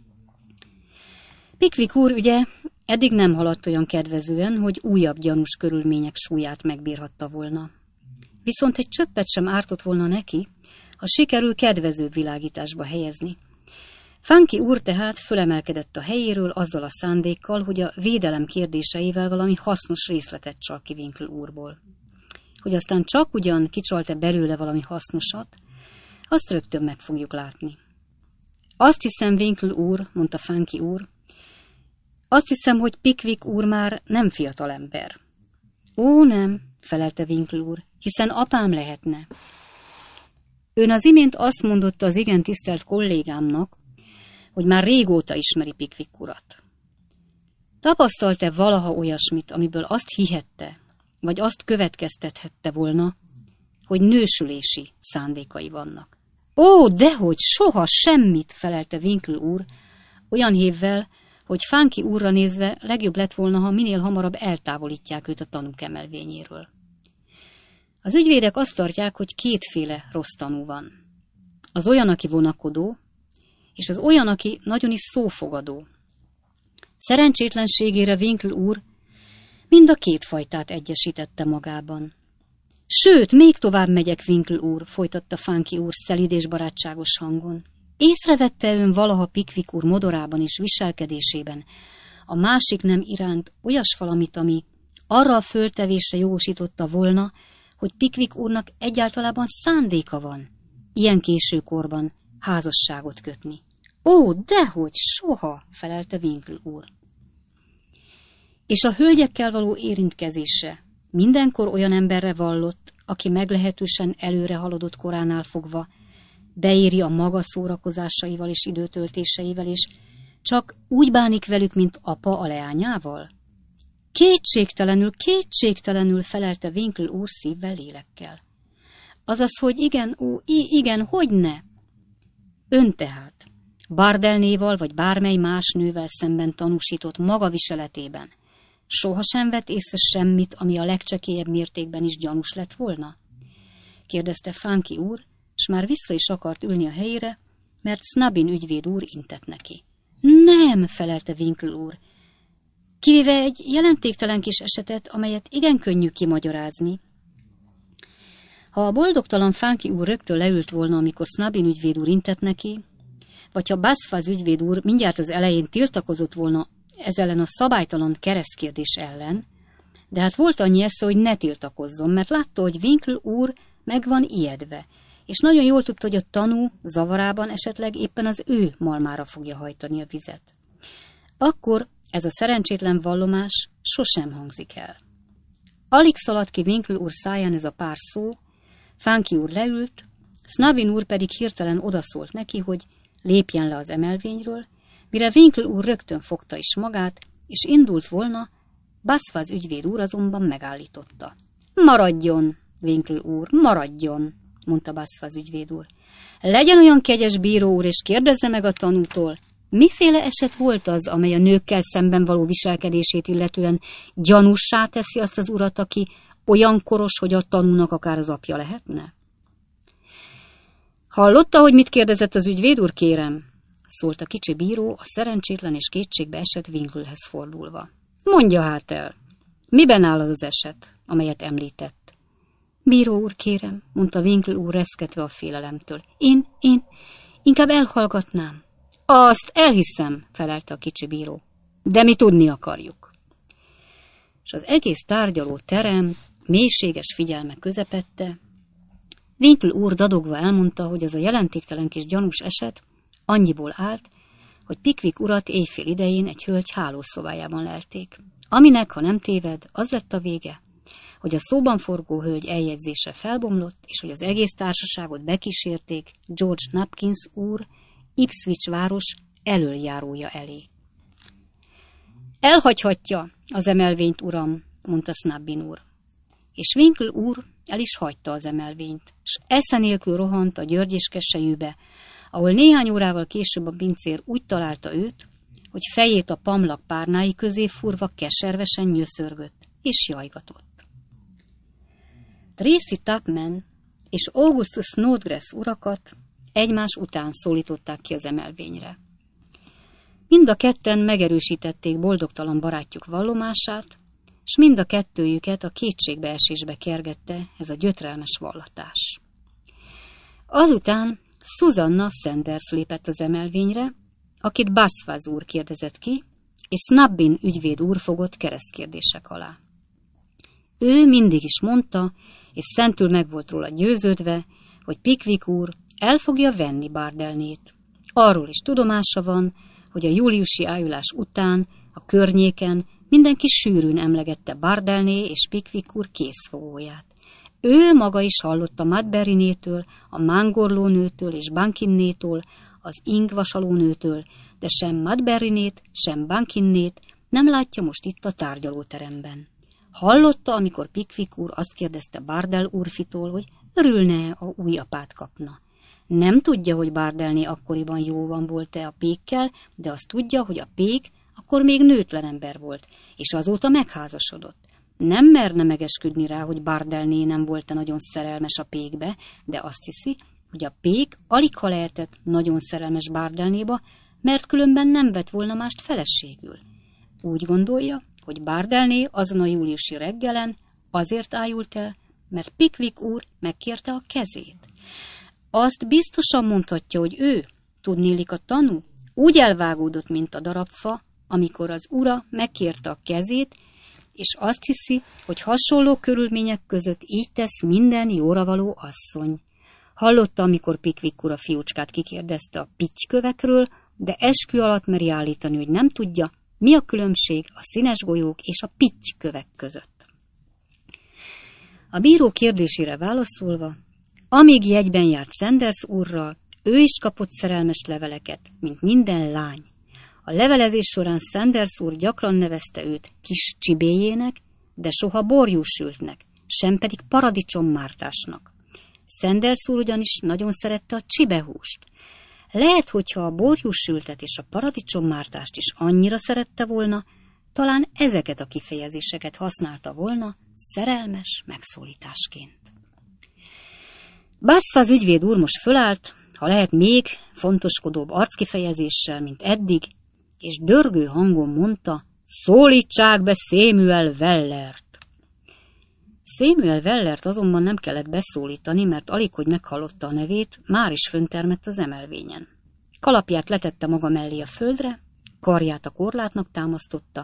Pickwick úr ügye eddig nem haladt olyan kedvezően, hogy újabb gyanús körülmények súlyát megbírhatta volna. Viszont egy csöppet sem ártott volna neki, ha sikerül kedvezőbb világításba helyezni. Funky úr tehát fölemelkedett a helyéről azzal a szándékkal, hogy a védelem kérdéseivel valami hasznos részletet csal ki Winkle úrból. Hogy aztán csak ugyan kicsalt-e belőle valami hasznosat, azt rögtön meg fogjuk látni. Azt hiszem, Winkle úr, mondta Funky úr, azt hiszem, hogy Pickwick úr már nem fiatal ember. Ó, nem, felelte Winkle úr, hiszen apám lehetne. Ön az imént azt mondotta az igen tisztelt kollégámnak, hogy már régóta ismeri Pickwick urat. Tapasztalt-e valaha olyasmit, amiből azt hihette, vagy azt következtethette volna, hogy nősülési szándékai vannak? Ó, dehogy, soha semmit, felelte Winkle úr, olyan hívvel, hogy Funky úrra nézve legjobb lett volna, ha minél hamarabb eltávolítják őt a tanúk emelvényéről. Az ügyvédek azt tartják, hogy kétféle rossz tanú van. Az olyan, aki vonakodó, és az olyan, aki nagyon is szófogadó. Szerencsétlenségére Winkle úr mind a két fajtát egyesítette magában. Sőt, még tovább megyek, Winkle úr, folytatta Funky úr szelíd és barátságos hangon. Észrevette ön valaha Pickwick úr modorában és viselkedésében a másik nem iránt olyas valamit, ami arra a föltevésre jogosította volna, hogy Pickwick úrnak egyáltalában szándéka van ilyen későkorban házasságot kötni. Ó, dehogy, soha, felelte Winkle úr. És a hölgyekkel való érintkezése mindenkor olyan emberre vallott, aki meglehetősen előre haladott koránál fogva beéri a maga szórakozásaival és időtöltéseivel, és csak úgy bánik velük, mint apa a leányával? Kétségtelenül felelte Winkle úr szívvel, lélekkel. Azaz, hogy igen, hogyne? Ön tehát Bardelnéval vagy bármely más nővel szemben tanúsított maga viseletében sohasem vett észre semmit, ami a legcsekélyebb mértékben is gyanús lett volna? Kérdezte Funky úr, és már vissza is akart ülni a helyére, mert Snubbin ügyvéd úr intett neki. Nem, felelte Winkle úr, kivéve egy jelentéktelen kis esetet, amelyet igen könnyű kimagyarázni. Ha a boldogtalan Funky úr rögtön leült volna, amikor Snubbin ügyvéd úr intett neki, vagy ha Buzfuz ügyvéd úr mindjárt az elején tiltakozott volna ez ellen a szabálytalan keresztkérdés ellen, De hát volt annyi esze, hogy ne tiltakozzon, mert látta, hogy Winkle úr meg van ijedve, és nagyon jól tudta, hogy a tanú zavarában esetleg éppen az ő malmára fogja hajtani a vizet. Akkor ez a szerencsétlen vallomás sosem hangzik el. Alig szaladt ki Winkle úr száján ez a pár szó, Funky úr leült, Snubbin úr pedig hirtelen odaszólt neki, hogy lépjen le az emelvényről, mire Winkle úr rögtön fogta is magát, és indult volna, Buzfuz ügyvéd úr azonban megállította. Maradjon, Winkle úr, maradjon, mondta Buzfuz ügyvéd úr. Legyen olyan kegyes, bíró úr, és kérdezze meg a tanútól, miféle eset volt az, amely a nőkkel szemben való viselkedését illetően gyanussá teszi azt az urat, aki olyan koros, hogy a tanúnak akár az apja lehetne? Hallotta, hogy mit kérdezett az ügyvéd úr, kérem? Szólt a kicsi bíró a szerencsétlen és kétségbe esett Winklehez fordulva. Mondja hát el, miben áll az az eset, amelyet említett? Bíró úr, kérem, mondta Winkle úr reszketve a félelemtől. Én inkább elhallgatnám. Azt elhiszem, felelte a kicsi bíró, de mi tudni akarjuk. És az egész tárgyaló terem mélységes figyelme közepette Winkle úr dadogva elmondta, hogy ez a jelentéktelen kis gyanús eset annyiból állt, hogy Pickwick urat éjfél idején egy hölgy hálószobájában lelték, aminek, ha nem téved, az lett a vége, hogy a szóban forgó hölgy eljegyzése felbomlott, és hogy az egész társaságot bekísérték George Napkins úr Ipswich város elöljárója elé. Elhagyhatja az emelvényt, uram, mondta Snubbin úr. És Winkle úr el is hagyta az emelvényt, s esze nélkül rohant a györgyéskessejűbe, ahol néhány órával később a pincér úgy találta őt, hogy fejét a pamlak párnái közé furva keservesen nyöszörgött és jajgatott. Tracy Tupman és Augustus Snodgrass urakat egymás után szólították ki az emelvényre. Mind a ketten megerősítették boldogtalan barátjuk vallomását, s mind a kettőjüket a kétségbeesésbe kergette ez a gyötrelmes vallatás. Azután Susanna Sanders lépett az emelvényre, akit Buzfuz úr kérdezett ki, és Snubbin ügyvéd úr fogott keresztkérdések alá. Ő mindig is mondta, és szentül meg volt róla győződve, hogy Pickwick úr el fogja venni Bardelnét. Arról is tudomása van, hogy a júliusi ájulás után a környéken mindenki sűrűn emlegette Bardelné és Pickwick úr készfogóját. Ő maga is hallotta Mudbury-nétől, a mángorlónőtől és Bankinnétől, az ingvasalónőtől, de sem Mudbury-nét, sem Bankinnét nem látja most itt a tárgyalóteremben. Hallotta, amikor Pickwick úr azt kérdezte Bardell úrfitól, hogy örülne, ha új apát kapna. Nem tudja, hogy Bardelné akkoriban jóban volt-e a pékkel, de azt tudja, hogy a pék akkor még nőtlen ember volt, és azóta megházasodott. Nem merne megesküdni rá, hogy Bardelné nem volt-e nagyon szerelmes a pékbe, de azt hiszi, hogy a pék aligha lehetett nagyon szerelmes Bardelnéba, mert különben nem vett volna mást feleségül. Úgy gondolja, hogy Bardelné azon a júliusi reggelen azért ájult el, mert Pickwick úr megkérte a kezét. Azt biztosan mondhatja, hogy ő, tudnélik a tanú, úgy elvágódott, mint a darabfa, amikor az ura megkérte a kezét, és azt hiszi, hogy hasonló körülmények között így tesz minden jóravaló asszony. Hallotta, amikor Pickwick ura fiúcskát kikérdezte a pitykövekről, de eskü alatt meri állítani, hogy nem tudja, mi a különbség a színes golyók és a pitykövek között. A bíró kérdésére válaszolva, amíg jegyben járt Sanders úrral, ő is kapott szerelmes leveleket, mint minden lány. A levelezés során Sanders úr gyakran nevezte őt kis csibéjének, de soha borjúsültnek, sem pedig paradicsommártásnak. Sanders úr ugyanis nagyon szerette a csibehúst. Lehet, hogyha a borjúsültet és a paradicsommártást is annyira szerette volna, talán ezeket a kifejezéseket használta volna szerelmes megszólításként. Buzfuz ügyvéd úr most fölállt, ha lehet még fontoskodóbb arckifejezéssel, mint eddig, és dörgő hangon mondta, szólítsák be Samuel Wellert. Samuel Wellert azonban nem kellett beszólítani, mert alighogy meghallotta a nevét, már is föntermett az emelvényen. Kalapját letette maga mellé a földre, karját a korlátnak támasztotta,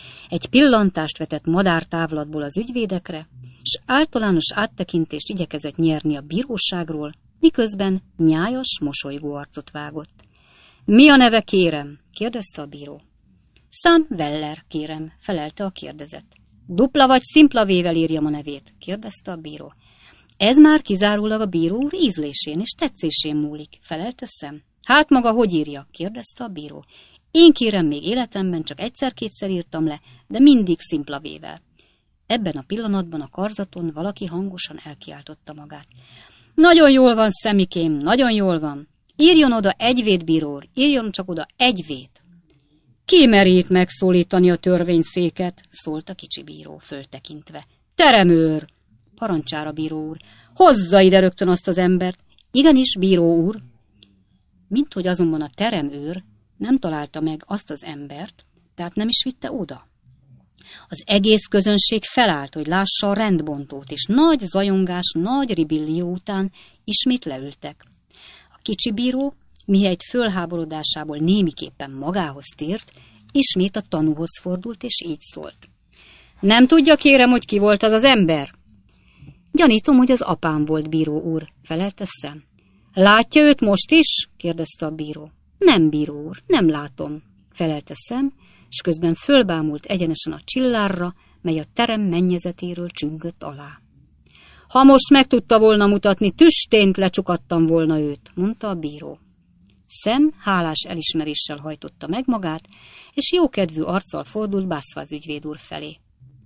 Egy pillantást vetett madártávlatból az ügyvédekre, és általános áttekintést igyekezett nyerni a bíróságról, miközben nyájas, mosolygó arcot vágott. Mi a neve, kérem? Kérdezte a bíró. Sam Weller, kérem, felelte a kérdezett. Dupla vagy szimpla vével írjam a nevét? Kérdezte a bíró. Ez már kizárólag a bíró úr ízlésén és tetszésén múlik, felelte Sam. Hát maga hogy írja? Kérdezte a bíró. Én kérem, még életemben csak egyszer-kétszer írtam le, de mindig szimpla vével. Ebben a pillanatban a karzaton valaki hangosan elkiáltotta magát. Nagyon jól van, Szemikém, nagyon jól van. Írjon oda egy vét, bíró úr, írjon csak oda egy vét. Ki merít megszólítani a törvényszéket? Szólt a kicsi bíró föltekintve. Teremőr! Parancsára, bíró úr. Hozza ide rögtön azt az embert. Igenis, bíró úr. Minthogy azonban a teremőr nem találta meg azt az embert, tehát nem is vitte oda. Az egész közönség felállt, hogy lássa a rendbontót, és nagy zajongás, nagy ribillió után ismét leültek. A kicsi bíró, mihelyt fölháborodásából némiképpen magához tért, ismét a tanúhoz fordult, és így szólt. Nem tudja, kérem, hogy ki volt az az ember? Gyanítom, hogy az apám volt, bíró úr, felelte Sam. Látja őt most is? Kérdezte a bíró. Nem, bíró úr, nem látom, felelte Sam, és közben fölbámult egyenesen a csillárra, mely a terem mennyezetéről csüngött alá. Ha most meg tudta volna mutatni, tüstént lecsukattam volna őt, mondta a bíró. Sam hálás elismeréssel hajtotta meg magát, és jókedvű arccal fordult Basfaz ügyvéd úr felé.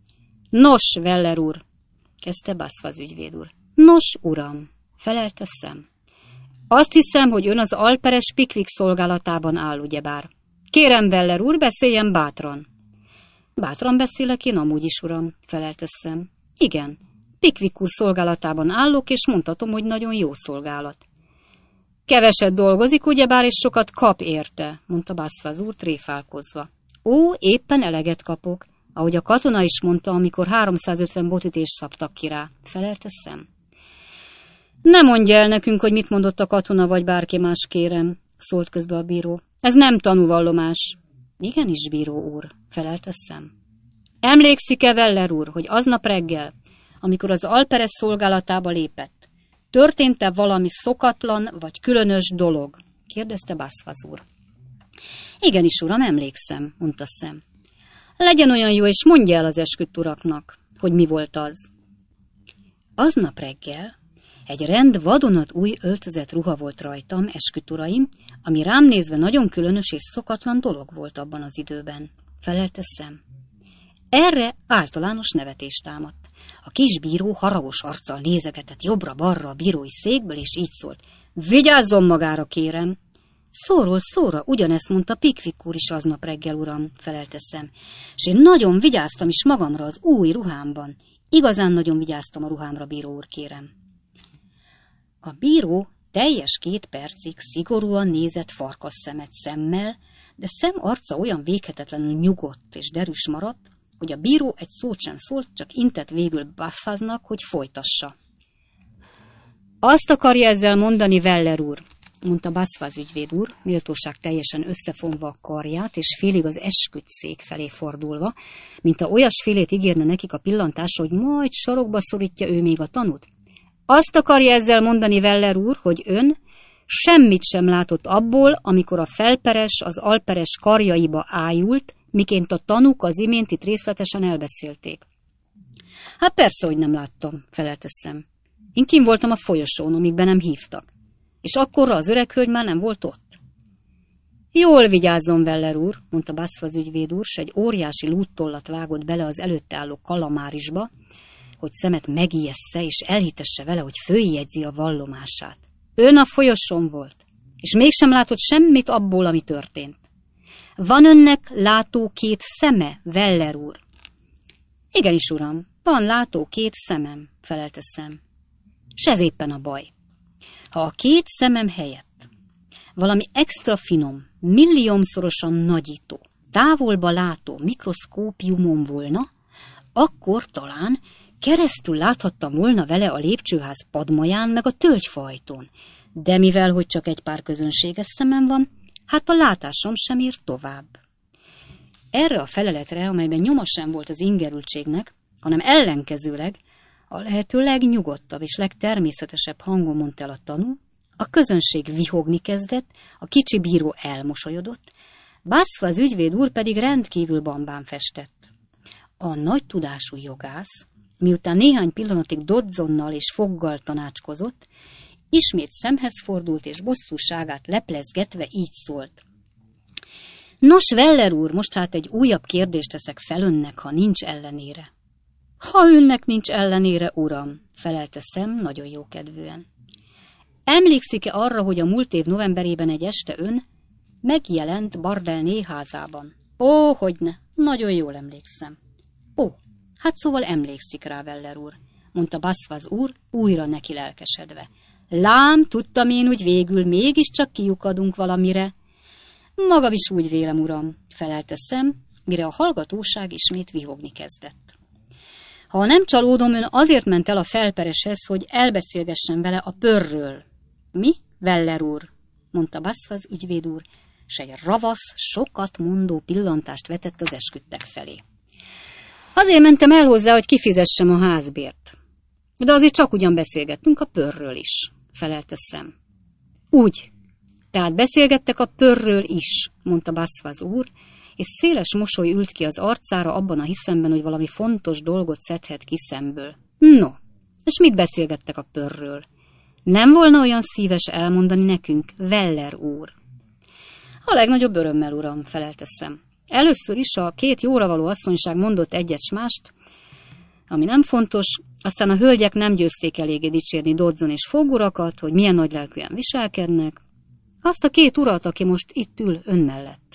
Nos, Weller úr, kezdte Basfaz ügyvéd úr. Nos, uram, felelte Sam. Azt hiszem, hogy ön az alperes Pickwick szolgálatában áll, ugyebár. Kérem, Weller úr, beszéljen bátran. Bátran beszélek én amúgy is, uram, felelte Sam. Igen, Pickwick úr szolgálatában állok, és mondhatom, hogy nagyon jó szolgálat. Keveset dolgozik, ugyebár, és sokat kap érte, mondta Basfaz úr tréfálkozva. Ó, éppen eleget kapok, ahogy a katona is mondta, amikor 350 botütést szabtak ki rá, felelte Sam. Ne mondja el nekünk, hogy mit mondott a katona, vagy bárki más, kérem, szólt közbe a bíró. Ez nem tanúvallomás. Igenis, bíró úr, felelte Sam. Emlékszik-e, Weller úr, hogy aznap reggel, amikor az alperes szolgálatába lépett, történt-e valami szokatlan vagy különös dolog? Kérdezte Basfaz úr. Igenis, uram, emlékszem, mondta Sam. Legyen olyan jó, és mondja el az esküdt uraknak, hogy mi volt az. Aznap reggel egy rend vadonat új öltözett ruha volt rajtam, esküdt uraim, ami rám nézve nagyon különös és szokatlan dolog volt abban az időben, felelte Sam. Erre általános nevetés támadt. A kis bíró haragos arccal nézegetett jobbra-balra a bírói székből, és így szólt. Vigyázzon magára, kérem! Szóról szóra ugyanezt mondta Pickwick úr is aznap reggel, uram, felelte Sam. És én nagyon vigyáztam is magamra az új ruhámban. Igazán nagyon vigyáztam a ruhámra, bíró úr, kérem. A bíró teljes 2 percig szigorúan nézett farkasszemet szemmel, de Sam arca olyan véghetetlenül nyugodt és derűs maradt, hogy a bíró egy szót sem szólt, csak intett végül Basfaznak, hogy folytassa. Azt akarja ezzel mondani, Weller úr, mondta Basfaz ügyvéd úr, méltóság teljesen összefonva a karját, és félig az esküdtszék felé fordulva, mint ha olyasfélét ígérne nekik a pillantásra, hogy majd sarokba szorítja ő még a tanút. Azt akarja ezzel mondani, Weller úr, hogy ön semmit sem látott abból, amikor a felperes az alperes karjaiba ájult, miként a tanúk az imént itt részletesen elbeszélték. Hát persze, hogy nem láttam, felelte Sam. Én kint voltam a folyosón, amíg be nem hívtak. És akkorra az öreg hölgy már nem volt ott. Jól vigyázzon, Weller úr, mondta Basfaz ügyvéd úr, s egy óriási lúttollat vágott bele az előtte álló kalamárisba, hogy Samet megijessze és elhitesse vele, hogy főjegyzi a vallomását. Ön a folyosón volt, és mégsem látott semmit abból, ami történt. Van önnek látó 2 szeme, Weller úr? Igenis, uram, van látó 2 szemem, felelte Sam. S ez éppen a baj. Ha a 2 szemem helyett valami extra finom, milliómszorosan nagyító, távolba látó mikroszkópiumon volna, akkor talán keresztül láthattam volna vele a lépcsőház padmaján meg a tölgyfajtón, de mivel, hogy csak egy pár közönséges szemem van, hát a látásom sem ér tovább. Erre a feleletre, amelyben nyoma sem volt az ingerültségnek, hanem ellenkezőleg a lehető legnyugodtabb és legtermészetesebb hangon mondta el a tanú, a közönség vihogni kezdett, a kicsi bíró elmosolyodott, bászva az ügyvéd úr pedig rendkívül bambán festett. A nagy tudású jogász, miután néhány pillanatig Dodsonnal és Foggal tanácskozott, ismét szemhez fordult és bosszúságát leplezgetve így szólt. Nos, Weller úr, most hát egy újabb kérdést teszek fel önnek, ha nincs ellenére. Ha önnek nincs ellenére, uram, felelte Sam nagyon jókedvűen. Emlékszik-e arra, hogy a múlt év novemberében egy este ön megjelent Bardelné házában? Ó, hogyne, nagyon jól emlékszem. Ó, hát szóval emlékszik rá, Weller úr, mondta Basfaz úr, újra neki lelkesedve. Lám, tudtam én, hogy végül mégiscsak kiukadunk valamire. Magam is úgy vélem, uram, felelte Sam, mire a hallgatóság ismét vihogni kezdett. Ha nem csalódom, ön azért ment el a felpereshez, hogy elbeszélgessen vele a pörről. Mi, Weller úr? Mondta Basfaz ügyvéd úr, és egy ravasz, sokat mondó pillantást vetett az esküdtek felé. Azért mentem el hozzá, hogy kifizessem a házbért. De azért csak ugyan beszélgettünk a pörről is, felelte Sam. Úgy, tehát beszélgettek a pörről is, mondta Basfaz úr, és széles mosoly ült ki az arcára abban a hiszemben, hogy valami fontos dolgot szedhet ki szemből. No, és mit beszélgettek a pörről? Nem volna olyan szíves elmondani nekünk, Weller úr? A legnagyobb örömmel, uram, felelte Sam. Először is a két jóra való asszonyság mondott egyet s mást, ami nem fontos, aztán a hölgyek nem győzték eléggé dicsérni Dodson és Fogg urakat, hogy milyen nagylelkűen viselkednek, azt a két urat, aki most itt ül ön mellett.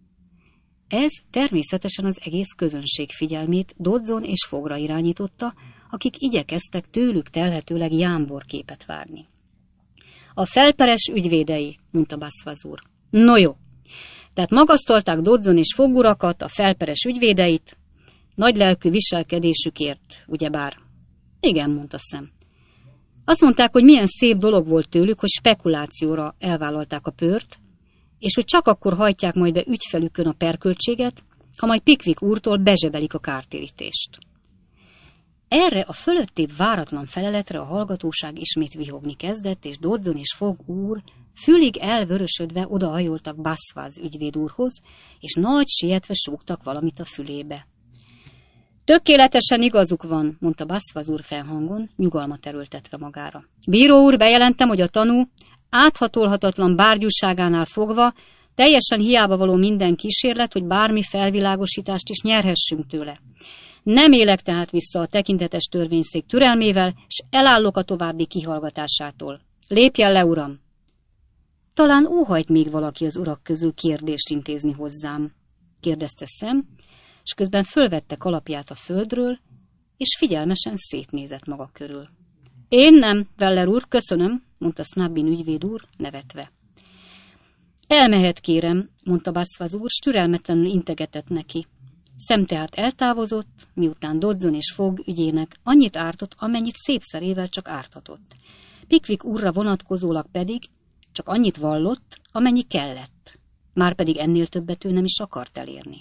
Ez természetesen az egész közönség figyelmét Dodson és Foggra irányította, akik igyekeztek tőlük telhetőleg jámbor képet vágni. A felperes ügyvédei, mondta Basfaz úr. No jó, tehát magasztalták Dodson és Fogg urakat, a felperes ügyvédeit, nagylelkű viselkedésükért, ugyebár? Igen, mondta Sam. Azt mondták, hogy milyen szép dolog volt tőlük, hogy spekulációra elvállalták a pört, és hogy csak akkor hajtják majd be ügyfelükön a perköltséget, ha majd Pickwick úrtól bezsebelik a kártérítést. Erre a fölöttébb váratlan feleletre a hallgatóság ismét vihogni kezdett, és Dodson és Fogg úr fülig elvörösödve odahajoltak Basfaz ügyvéd úrhoz, és nagy sietve súgtak valamit a fülébe. Tökéletesen igazuk van, mondta Basfaz úr fennhangon, nyugalmat erőltetve magára. Bíró úr, bejelentem, hogy a tanú áthatolhatatlan bárgyúságánál fogva teljesen hiába való minden kísérlet, hogy bármi felvilágosítást is nyerhessünk tőle. Nem élek tehát vissza a tekintetes törvényszék türelmével, és elállok a további kihallgatásától. Lépjen le, uram! Talán óhajt még valaki az urak közül kérdést intézni hozzám, kérdezte Sam, és közben fölvette kalapját a földről, és figyelmesen szétnézett maga körül. Én nem, Weller úr, köszönöm, mondta Snubbin ügyvéd úr, nevetve. Elmehet, kérem, mondta Basfaz úr, s türelmetlenül integetett neki. Sam tehát eltávozott, miután Dodson és Fogg ügyének annyit ártott, amennyit szépszerével csak árthatott. Pickwick úrra vonatkozólag pedig csak annyit vallott, amennyi kellett. Márpedig ennél többet ő nem is akart elérni.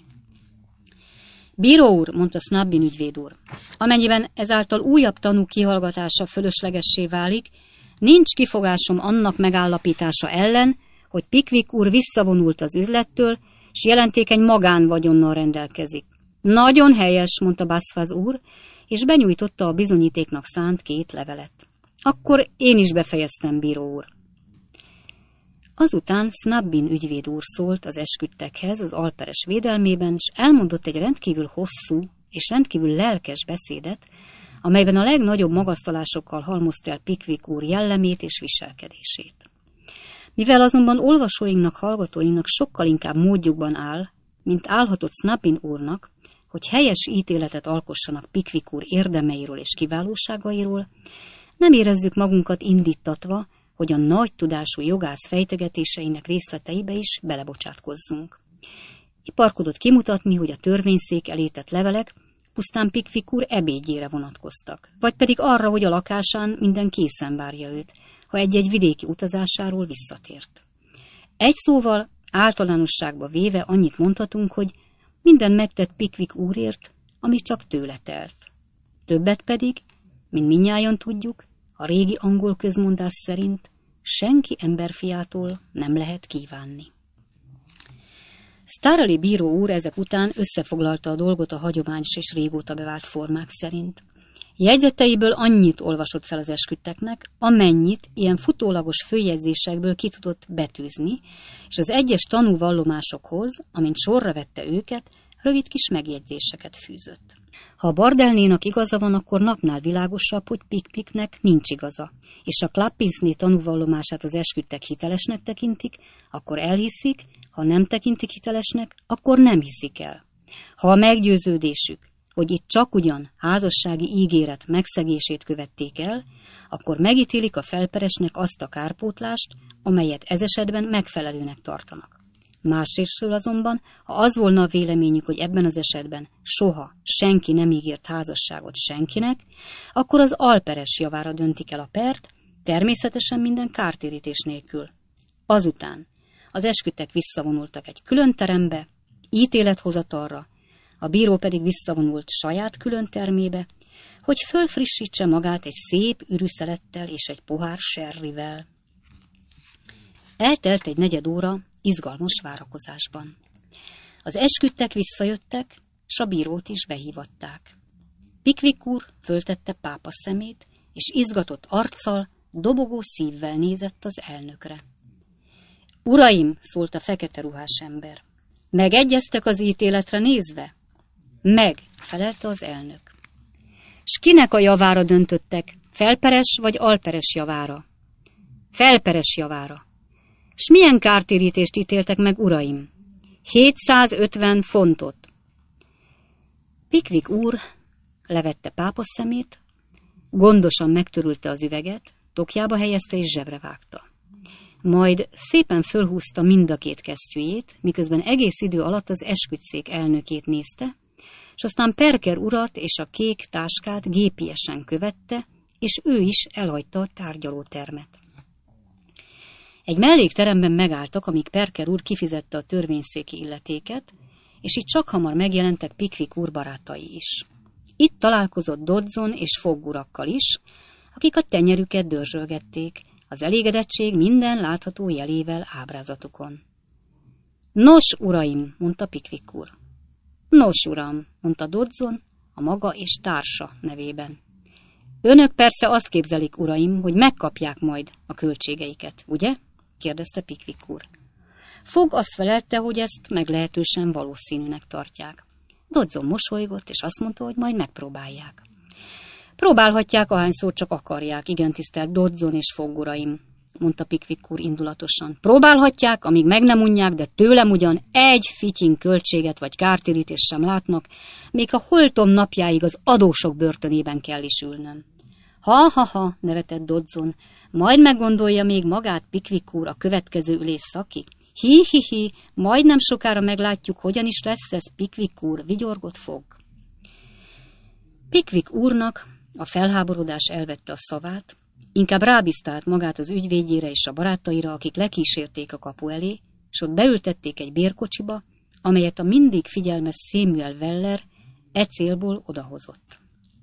Bíró úr, mondta Snubbin ügyvéd úr, amennyiben ezáltal újabb tanú kihallgatása fölöslegessé válik, nincs kifogásom annak megállapítása ellen, hogy Pickwick úr visszavonult az üzlettől, s jelentékeny magánvagyonnal rendelkezik. Nagyon helyes, mondta Basfaz úr, és benyújtotta a bizonyítéknak szánt 2 levelet. Akkor én is befejeztem, bíró úr. Azután Snubbin ügyvéd úr szólt az esküdtekhez az alperes védelmében, és elmondott egy rendkívül hosszú és rendkívül lelkes beszédet, amelyben a legnagyobb magasztalásokkal halmozta el Pickwick úr jellemét és viselkedését. Mivel azonban olvasóinknak, hallgatóinknak sokkal inkább módjukban áll, mint állhatott Snubbin úrnak, hogy helyes ítéletet alkossanak Pickwick úr érdemeiről és kiválóságairól, nem érezzük magunkat indítatva, hogy a nagy tudású jogász fejtegetéseinek részleteibe is belebocsátkozzunk. Iparkodott kimutatni, hogy a törvényszék elé tett levelek pusztán Pickwick úr ebédjére vonatkoztak, vagy pedig arra, hogy a lakásán minden készen várja őt, ha egy-egy vidéki utazásáról visszatért. Egy szóval, általánosságba véve annyit mondhatunk, hogy minden megtett Pickwick úrért, ami csak tőle telt. Többet pedig, mint mindnyájan tudjuk, a régi angol közmondás szerint senki emberfiától nem lehet kívánni. Starley bíró úr ezek után összefoglalta a dolgot a hagyományos és régóta bevált formák szerint. Jegyzeteiből annyit olvasott fel az esküdteknek, amennyit ilyen futólagos följegyzésekből ki tudott betűzni, és az egyes tanúvallomásokhoz, amint sorra vette őket, rövid kis megjegyzéseket fűzött. Ha a Bardellnénak igaza van, akkor napnál világosabb, hogy Pickwicknek nincs igaza, és a Clappinsné tanúvallomását az esküdtek hitelesnek tekintik, akkor elhiszik, ha nem tekintik hitelesnek, akkor nem hiszik el. Ha a meggyőződésük, hogy itt csak ugyan házassági ígéret megszegését követték el, akkor megítélik a felperesnek azt a kárpótlást, amelyet ez esetben megfelelőnek tartanak. Másrésztről azonban, ha az volna a véleményük, hogy ebben az esetben soha senki nem ígért házasságot senkinek, akkor az alperes javára döntik el a pert, természetesen minden kártérítés nélkül. Azután az esküdtek visszavonultak egy külön terembe, ítélethozatalra, a bíró pedig visszavonult saját külön termébe, hogy fölfrissítse magát egy szép ürűszelettel és egy pohár sherryvel. Eltelt egy negyed óra izgalmas várakozásban. Az esküdtek visszajöttek, s a bírót is behívatták. Pickwick úr föltette pápa szemét, és izgatott arccal, dobogó szívvel nézett az elnökre. Uraim, szólt a fekete ruhás ember, megegyeztek az ítéletre nézve? Meg, felelte az elnök. S kinek a javára döntöttek, felperes vagy alperes javára? Felperes javára. S milyen kártérítést ítéltek meg, uraim? 750 fontot. Pickwick úr levette pápa szemét, gondosan megtörülte az üveget, tokjába helyezte és zsebre vágta. Majd szépen fölhúzta mind a két kesztyűjét, miközben egész idő alatt az esküdtszék elnökét nézte, és aztán Parker urat és a kék táskát gépiesen követte, és ő is elhagyta a tárgyalótermet. Egy mellékteremben megálltak, amíg Parker úr kifizette a törvényszéki illetéket, és itt csak hamar megjelentek Pickwick úr barátai is. Itt találkozott Dodson és Fogg urakkal is, akik a tenyerüket dörzsölgették, az elégedettség minden látható jelével ábrázatukon. Nos, uraim, mondta Pickwick úr. Nos, uram, mondta Dodson a maga és társa nevében. Önök persze azt képzelik, uraim, hogy megkapják majd a költségeiket, ugye? Kérdezte Pickwick úr. Fogg azt felelte, hogy ezt meglehetősen valószínűnek tartják. Dodson mosolygott, és azt mondta, hogy majd megpróbálják. Próbálhatják, ahányszor csak akarják, igen tisztelt Dodson és Fogg uraim, mondta Pickwick úr indulatosan. Próbálhatják, amíg meg nem unják, de tőlem ugyan egy fityin költséget vagy kártérítést sem látnak, még a holtom napjáig az adósok börtönében kell is ülnöm. Ha, nevetett Dodson, majd meggondolja még magát Pickwick úr a következő ülés szakig. Hi, majdnem sokára meglátjuk, hogyan is lesz ez, Pickwick úr, vigyorgott Fogg. Pickwick úrnak a felháborodás elvette a szavát, inkább rábíztált magát az ügyvédjére és a barátaira, akik lekísérték a kapu elé, és ott beültették egy bérkocsiba, amelyet a mindig figyelmes Samuel Weller e célból odahozott.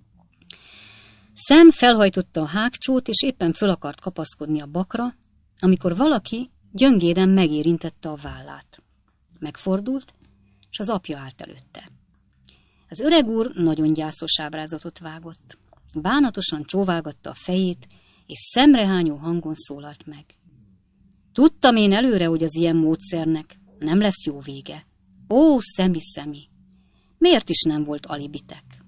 Sam felhajtotta a hágcsót, és éppen föl akart kapaszkodni a bakra, amikor valaki gyöngéden megérintette a vállát. Megfordult, és az apja állt előtte. Az öreg úr nagyon gyászos ábrázatot vágott. Bánatosan csóválgatta a fejét, és szemrehányó hangon szólalt meg. Tudtam én előre, hogy az ilyen módszernek nem lesz jó vége. Ó, Szemi, miért is nem volt alibitek?